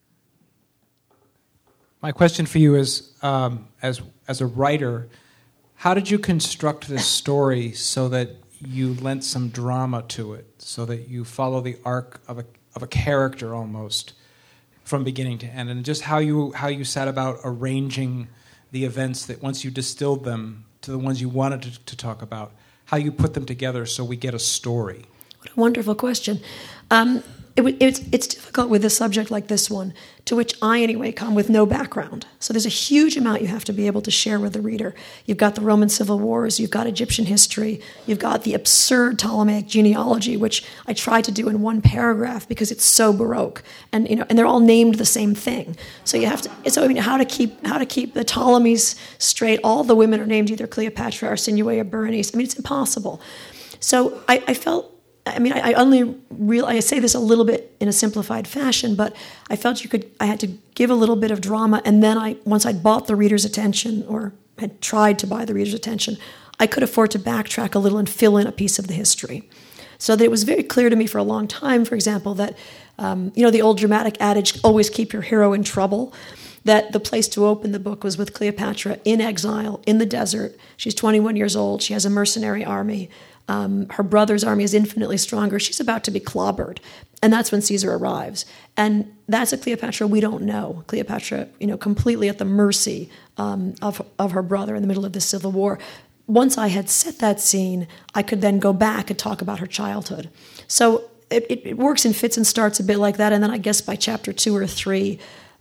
My question for you is, as a writer, how did you construct this story so that you lent some drama to it, so that you follow the arc of a character almost from beginning to end, and just how you set about arranging the events that once you distilled them to the ones you wanted to talk about, how you put them together so we get a story? What a wonderful question. It's difficult with a subject like this one, to which I, anyway, come with no background. So there's a huge amount you have to be able to share with the reader. You've got the Roman civil wars, you've got Egyptian history, you've got the absurd Ptolemaic genealogy, which I tried to do in one paragraph because it's so Baroque, and they're all named the same thing. So you have to. So how to keep the Ptolemies straight? All the women are named either Cleopatra, Arsinoe, or Berenice. I mean, it's impossible. So I felt. I say this a little bit in a simplified fashion, but I felt I had to give a little bit of drama, and then once I'd bought the reader's attention, or had tried to buy the reader's attention, I could afford to backtrack a little and fill in a piece of the history. So that it was very clear to me for a long time, for example, that, the old dramatic adage, always keep your hero in trouble, that the place to open the book was with Cleopatra in exile, in the desert. She's 21 years old. She has a mercenary army. Her brother's army is infinitely stronger. She's about to be clobbered. And that's when Caesar arrives. And that's a Cleopatra we don't know. Cleopatra, completely at the mercy of her brother in the middle of this civil war. Once I had set that scene, I could then go back and talk about her childhood. So it works in fits and starts a bit like that. And then I guess by chapter 2 or 3,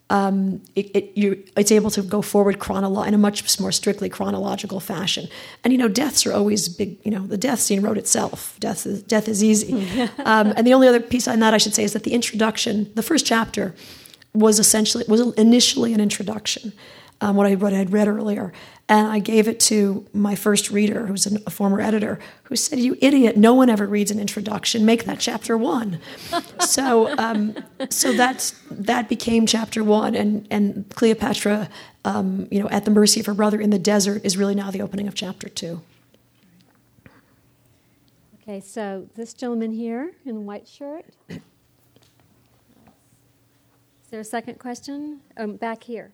it's able to go forward in a much more strictly chronological fashion. And, deaths are always big. The death scene wrote itself. Death is easy. And the only other piece on that I should say is that the introduction, the first chapter, was initially an introduction, what I had read earlier. And I gave it to my first reader, who's a former editor, who said, "You idiot, no one ever reads an introduction. Make that chapter 1. So that became chapter 1, and Cleopatra, at the mercy of her brother in the desert, is really now the opening of chapter 2. Okay, so this gentleman here in the white shirt. Is there a second question? Back here.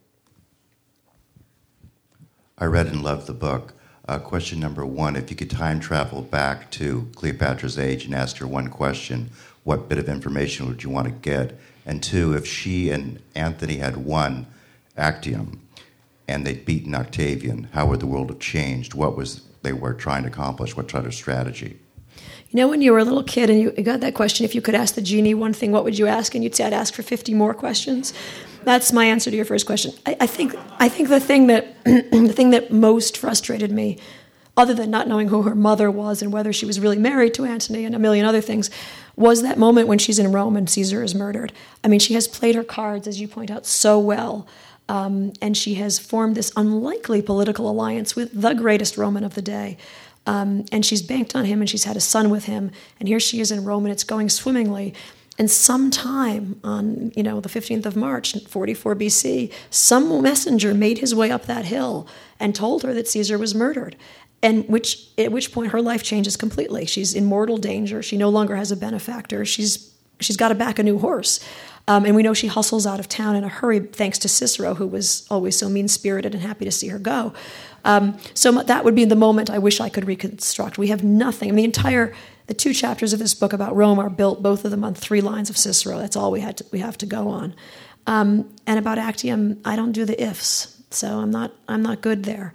I read and loved the book. Question number 1, if you could time travel back to Cleopatra's age and ask her one question, what bit of information would you want to get? And 2, if she and Antony had won Actium and they'd beaten Octavian, how would the world have changed? What was they were trying to accomplish? What sort of strategy? When you were a little kid and you got that question, if you could ask the genie one thing, what would you ask? And you'd say, I'd ask for 50 more questions. That's my answer to your first question. I think the thing that most frustrated me, other than not knowing who her mother was and whether she was really married to Antony and a million other things, was that moment when she's in Rome and Caesar is murdered. I mean, she has played her cards, as you point out, so well. And she has formed this unlikely political alliance with the greatest Roman of the day. And she's banked on him, and she's had a son with him. And here she is in Rome, and it's going swimmingly. And sometime on, the 15th of March, 44 BC, some messenger made his way up that hill and told her that Caesar was murdered. And at which point her life changes completely. She's in mortal danger. She no longer has a benefactor. She's got to back a new horse. And we know she hustles out of town in a hurry, thanks to Cicero, who was always so mean-spirited and happy to see her go. So that would be the moment I wish I could reconstruct. We have nothing. I mean, the 2 chapters of this book about Rome are built, both of them, on 3 lines of Cicero. That's all we have to go on. And about Actium, I don't do the ifs, so I'm not good there.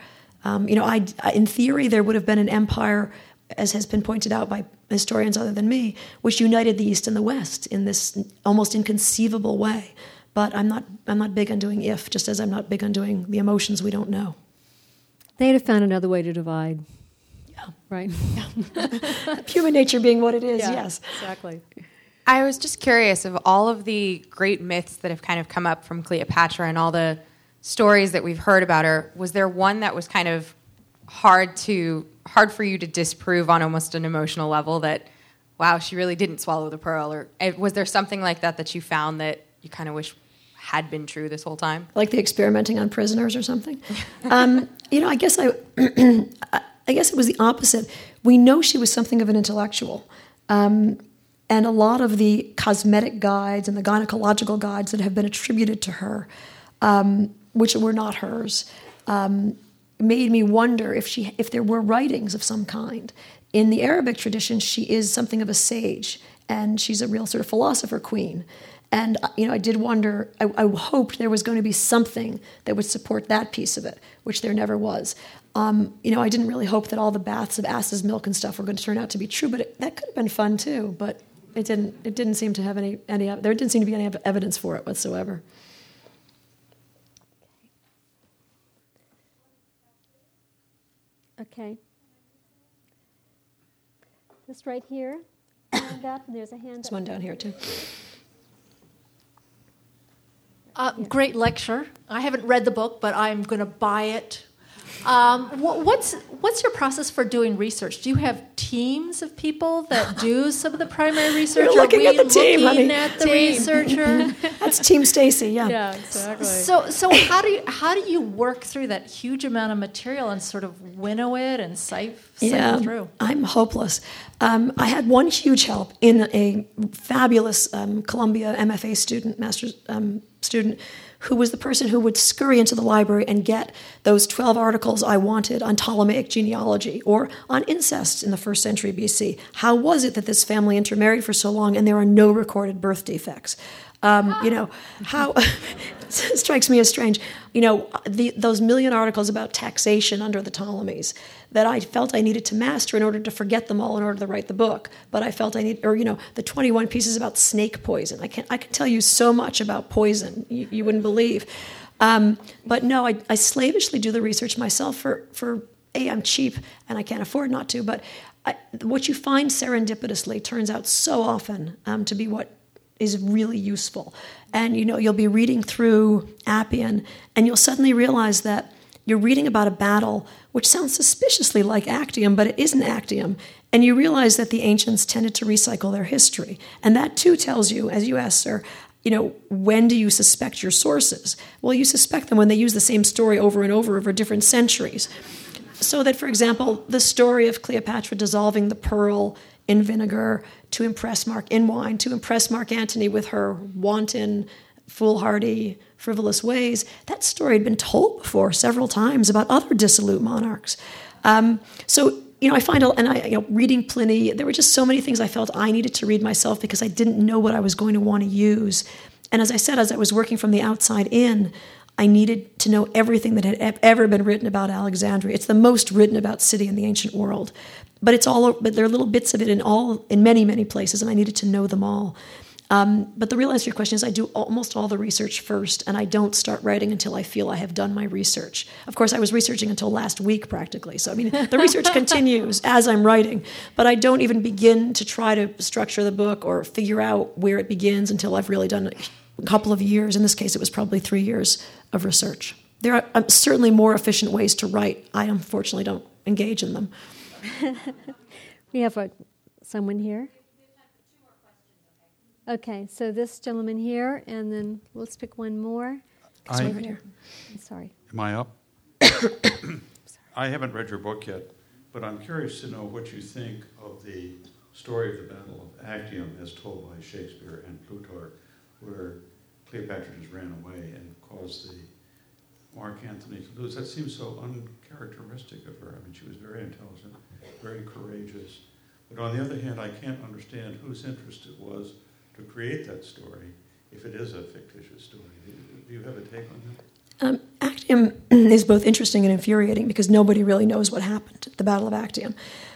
In theory, there would have been an empire, as has been pointed out by historians other than me, which united the East and the West in this almost inconceivable way. But I'm not big on doing if, just as I'm not big on doing the emotions we don't know. They'd have found another way to divide. Yeah. Right? Yeah. Human nature being what it is, yes. Exactly. I was just curious, of all of the great myths that have kind of come up from Cleopatra and all the stories that we've heard about her, was there one that was kind of hard for you to disprove on almost an emotional level, that, wow, she really didn't swallow the pearl? Or was there something like that you found that you kind of wish had been true this whole time? Like the experimenting on prisoners or something. I guess I guess it was the opposite. We know she was something of an intellectual. And a lot of the cosmetic guides and the gynecological guides that have been attributed to her, which were not hers, made me wonder if there were writings of some kind. In the Arabic tradition, she is something of a sage, and she's a real sort of philosopher queen. And I did wonder. I hoped there was going to be something that would support that piece of it, which there never was. I didn't really hope that all the baths of ass's milk and stuff were going to turn out to be true, but that could have been fun too. But it didn't. It didn't seem to have any. There didn't seem to be any evidence for it whatsoever. Okay. This right here. Hand up, and there's a hand. There's up. one down here too. Great lecture. I haven't read the book, but I'm going to buy it. What's your process for doing research? Do you have teams of people that do some of the primary research? You're looking at the team, looking honey. at the Team. researcher? That's Team Stacy. Yeah. Yeah, exactly. So how do you work through that huge amount of material and sort of winnow it and siphon through? I'm hopeless. I had one huge help in a fabulous Columbia MFA student, master's student, who was the person who would scurry into the library and get those 12 articles I wanted on Ptolemaic genealogy or on incest in the 1st century BC. How was it that this family intermarried for so long and there are no recorded birth defects? How it strikes me as strange. Those million articles about taxation under the Ptolemies that I felt I needed to master in order to forget them all in order to write the book. But I felt the 21 pieces about snake poison. I can tell you so much about poison you wouldn't believe. But no, I slavishly do the research myself for I'm cheap and I can't afford not to. But what you find serendipitously turns out so often to be what is really useful. And you'll be reading through Appian and you'll suddenly realize that you're reading about a battle which sounds suspiciously like Actium, but it isn't Actium. And you realize that the ancients tended to recycle their history. And that too tells you, as you asked, sir, when do you suspect your sources? Well, you suspect them when they use the same story over and over different centuries. So that, for example, the story of Cleopatra dissolving the pearl in vinegar to impress Mark Antony with her wanton, foolhardy, frivolous ways, that story had been told before several times about other dissolute monarchs. I find, reading Pliny, there were just so many things I felt I needed to read myself because I didn't know what I was going to want to use. And as I said, as I was working from the outside in, I needed to know everything that had ever been written about Alexandria. It's the most written about city in the ancient world. But there are little bits of it in many, many places, and I needed to know them all. But the real answer to your question is I do almost all the research first, and I don't start writing until I feel I have done my research. Of course, I was researching until last week, practically. So, the research continues as I'm writing, but I don't even begin to try to structure the book or figure out where it begins until I've really done a couple of years. In this case, it was probably 3 years of research. There are certainly more efficient ways to write. I unfortunately don't engage in them. We have someone here. Okay, so this gentleman here, and then let's pick one more. Over here. I'm sorry. Am I up? I haven't read your book yet, but I'm curious to know what you think of the story of the Battle of Actium as told by Shakespeare and Plutarch, where Cleopatra just ran away and caused the Mark Antony to lose. That seems so uncharacteristic of her. She was very intelligent, very courageous. But on the other hand, I can't understand whose interest it was to create that story if it is a fictitious story. Do you have a take on that? Actium is both interesting and infuriating because nobody really knows what happened at the Battle of Actium.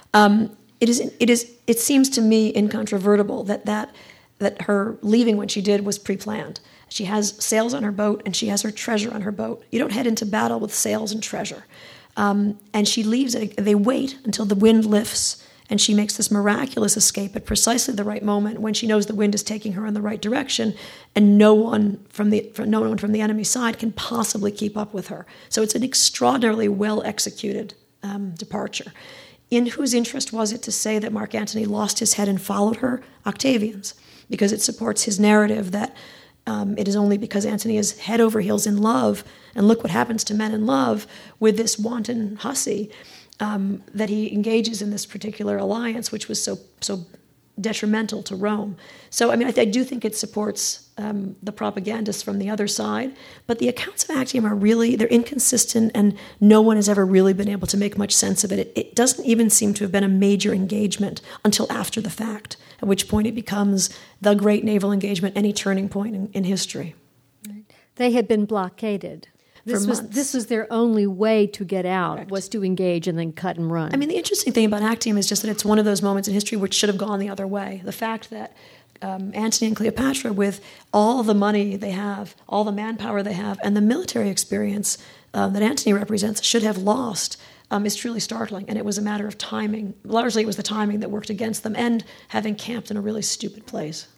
It seems to me incontrovertible that her leaving when she did was pre-planned. She has sails on her boat and she has her treasure on her boat. You don't head into battle with sails and treasure. And she leaves. They wait until the wind lifts, and she makes this miraculous escape at precisely the right moment when she knows the wind is taking her in the right direction, and no one from the enemy side can possibly keep up with her. So it's an extraordinarily well executed departure. In whose interest was it to say that Mark Antony lost his head and followed her? Octavian's, because it supports his narrative that it is only because Antony is head over heels in love, and look what happens to men in love with this wanton hussy, that he engages in this particular alliance, which was so detrimental to Rome. So, I mean, I do think it supports the propagandists from the other side, but the accounts of Actium they're inconsistent, and no one has ever really been able to make much sense of it. It doesn't even seem to have been a major engagement until after the fact, at which point it becomes the great naval engagement, any turning point in history. Right. They had been blockaded. This was their only way to get out, correct, was to engage and then cut and run. I mean, the interesting thing about Actium is just that it's one of those moments in history which should have gone the other way. The fact that Antony and Cleopatra, with all the money they have, all the manpower they have, and the military experience that Antony represents, should have lost is truly startling. And it was a matter of timing. Largely it was the timing that worked against them, and having camped in a really stupid place.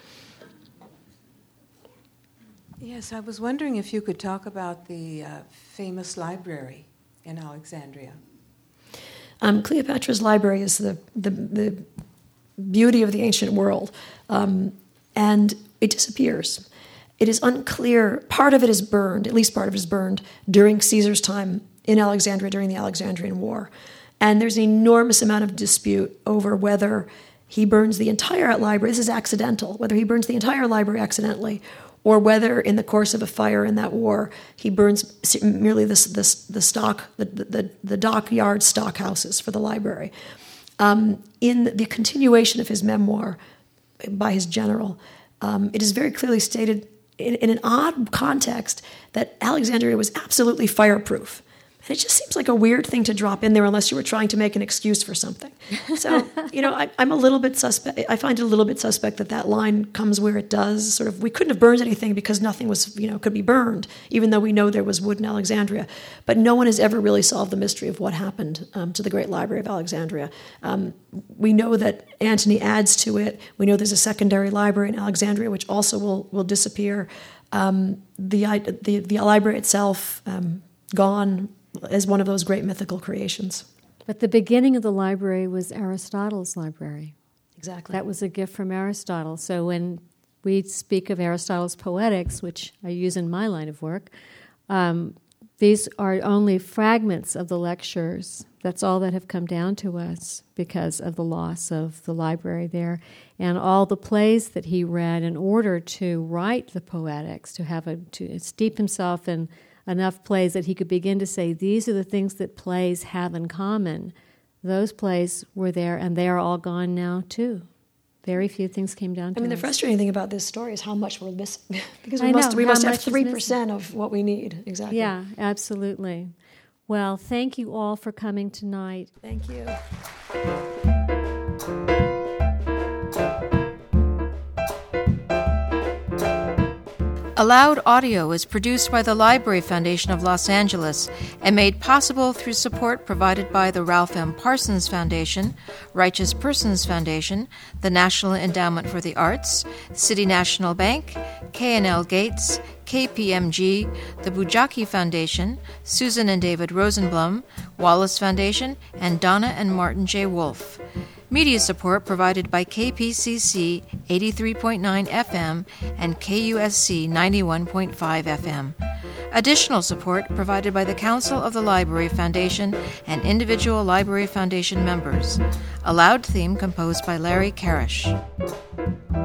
Yes, I was wondering if you could talk about the famous library in Alexandria. Cleopatra's library is the beauty of the ancient world, and it disappears. It is unclear. Part of it is burned, at least part of it is burned, during Caesar's time in Alexandria during the Alexandrian War. And there's an enormous amount of dispute over whether he burns the entire library. This is accidental, whether he burns the entire library accidentally, or whether in the course of a fire in that war he burns merely the dockyard stock houses for the library. In the continuation of his memoir by his general, it is very clearly stated in an odd context that Alexandria was absolutely fireproof. And it just seems like a weird thing to drop in there unless you were trying to make an excuse for something. So, I'm a little bit suspect. I find it a little bit suspect that line comes where it does. Sort of, we couldn't have burned anything because nothing was, could be burned, even though we know there was wood in Alexandria. But no one has ever really solved the mystery of what happened to the Great Library of Alexandria. We know that Antony adds to it. We know there's a secondary library in Alexandria, which also will disappear. The library itself, gone as one of those great mythical creations. But the beginning of the library was Aristotle's library. Exactly. That was a gift from Aristotle. So when we speak of Aristotle's Poetics, which I use in my line of work, these are only fragments of the lectures. That's all that have come down to us because of the loss of the library there. And all the plays that he read in order to write the Poetics, to steep himself in enough plays that he could begin to say, these are the things that plays have in common. Those plays were there, and they are all gone now, too. Very few things came down to us. The frustrating thing about this story is how much we're missing. Because we must have 3% of what we need. Exactly. Yeah, absolutely. Well, thank you all for coming tonight. Thank you. Allowed Audio is produced by the Library Foundation of Los Angeles and made possible through support provided by the Ralph M. Parsons Foundation, Righteous Persons Foundation, the National Endowment for the Arts, City National Bank, K&L Gates, KPMG, the Bujaki Foundation, Susan and David Rosenblum, Wallace Foundation, and Donna and Martin J. Wolfe. Media support provided by KPCC 83.9 FM and KUSC 91.5 FM. Additional support provided by the Council of the Library Foundation and individual Library Foundation members. A loud theme composed by Larry Karish.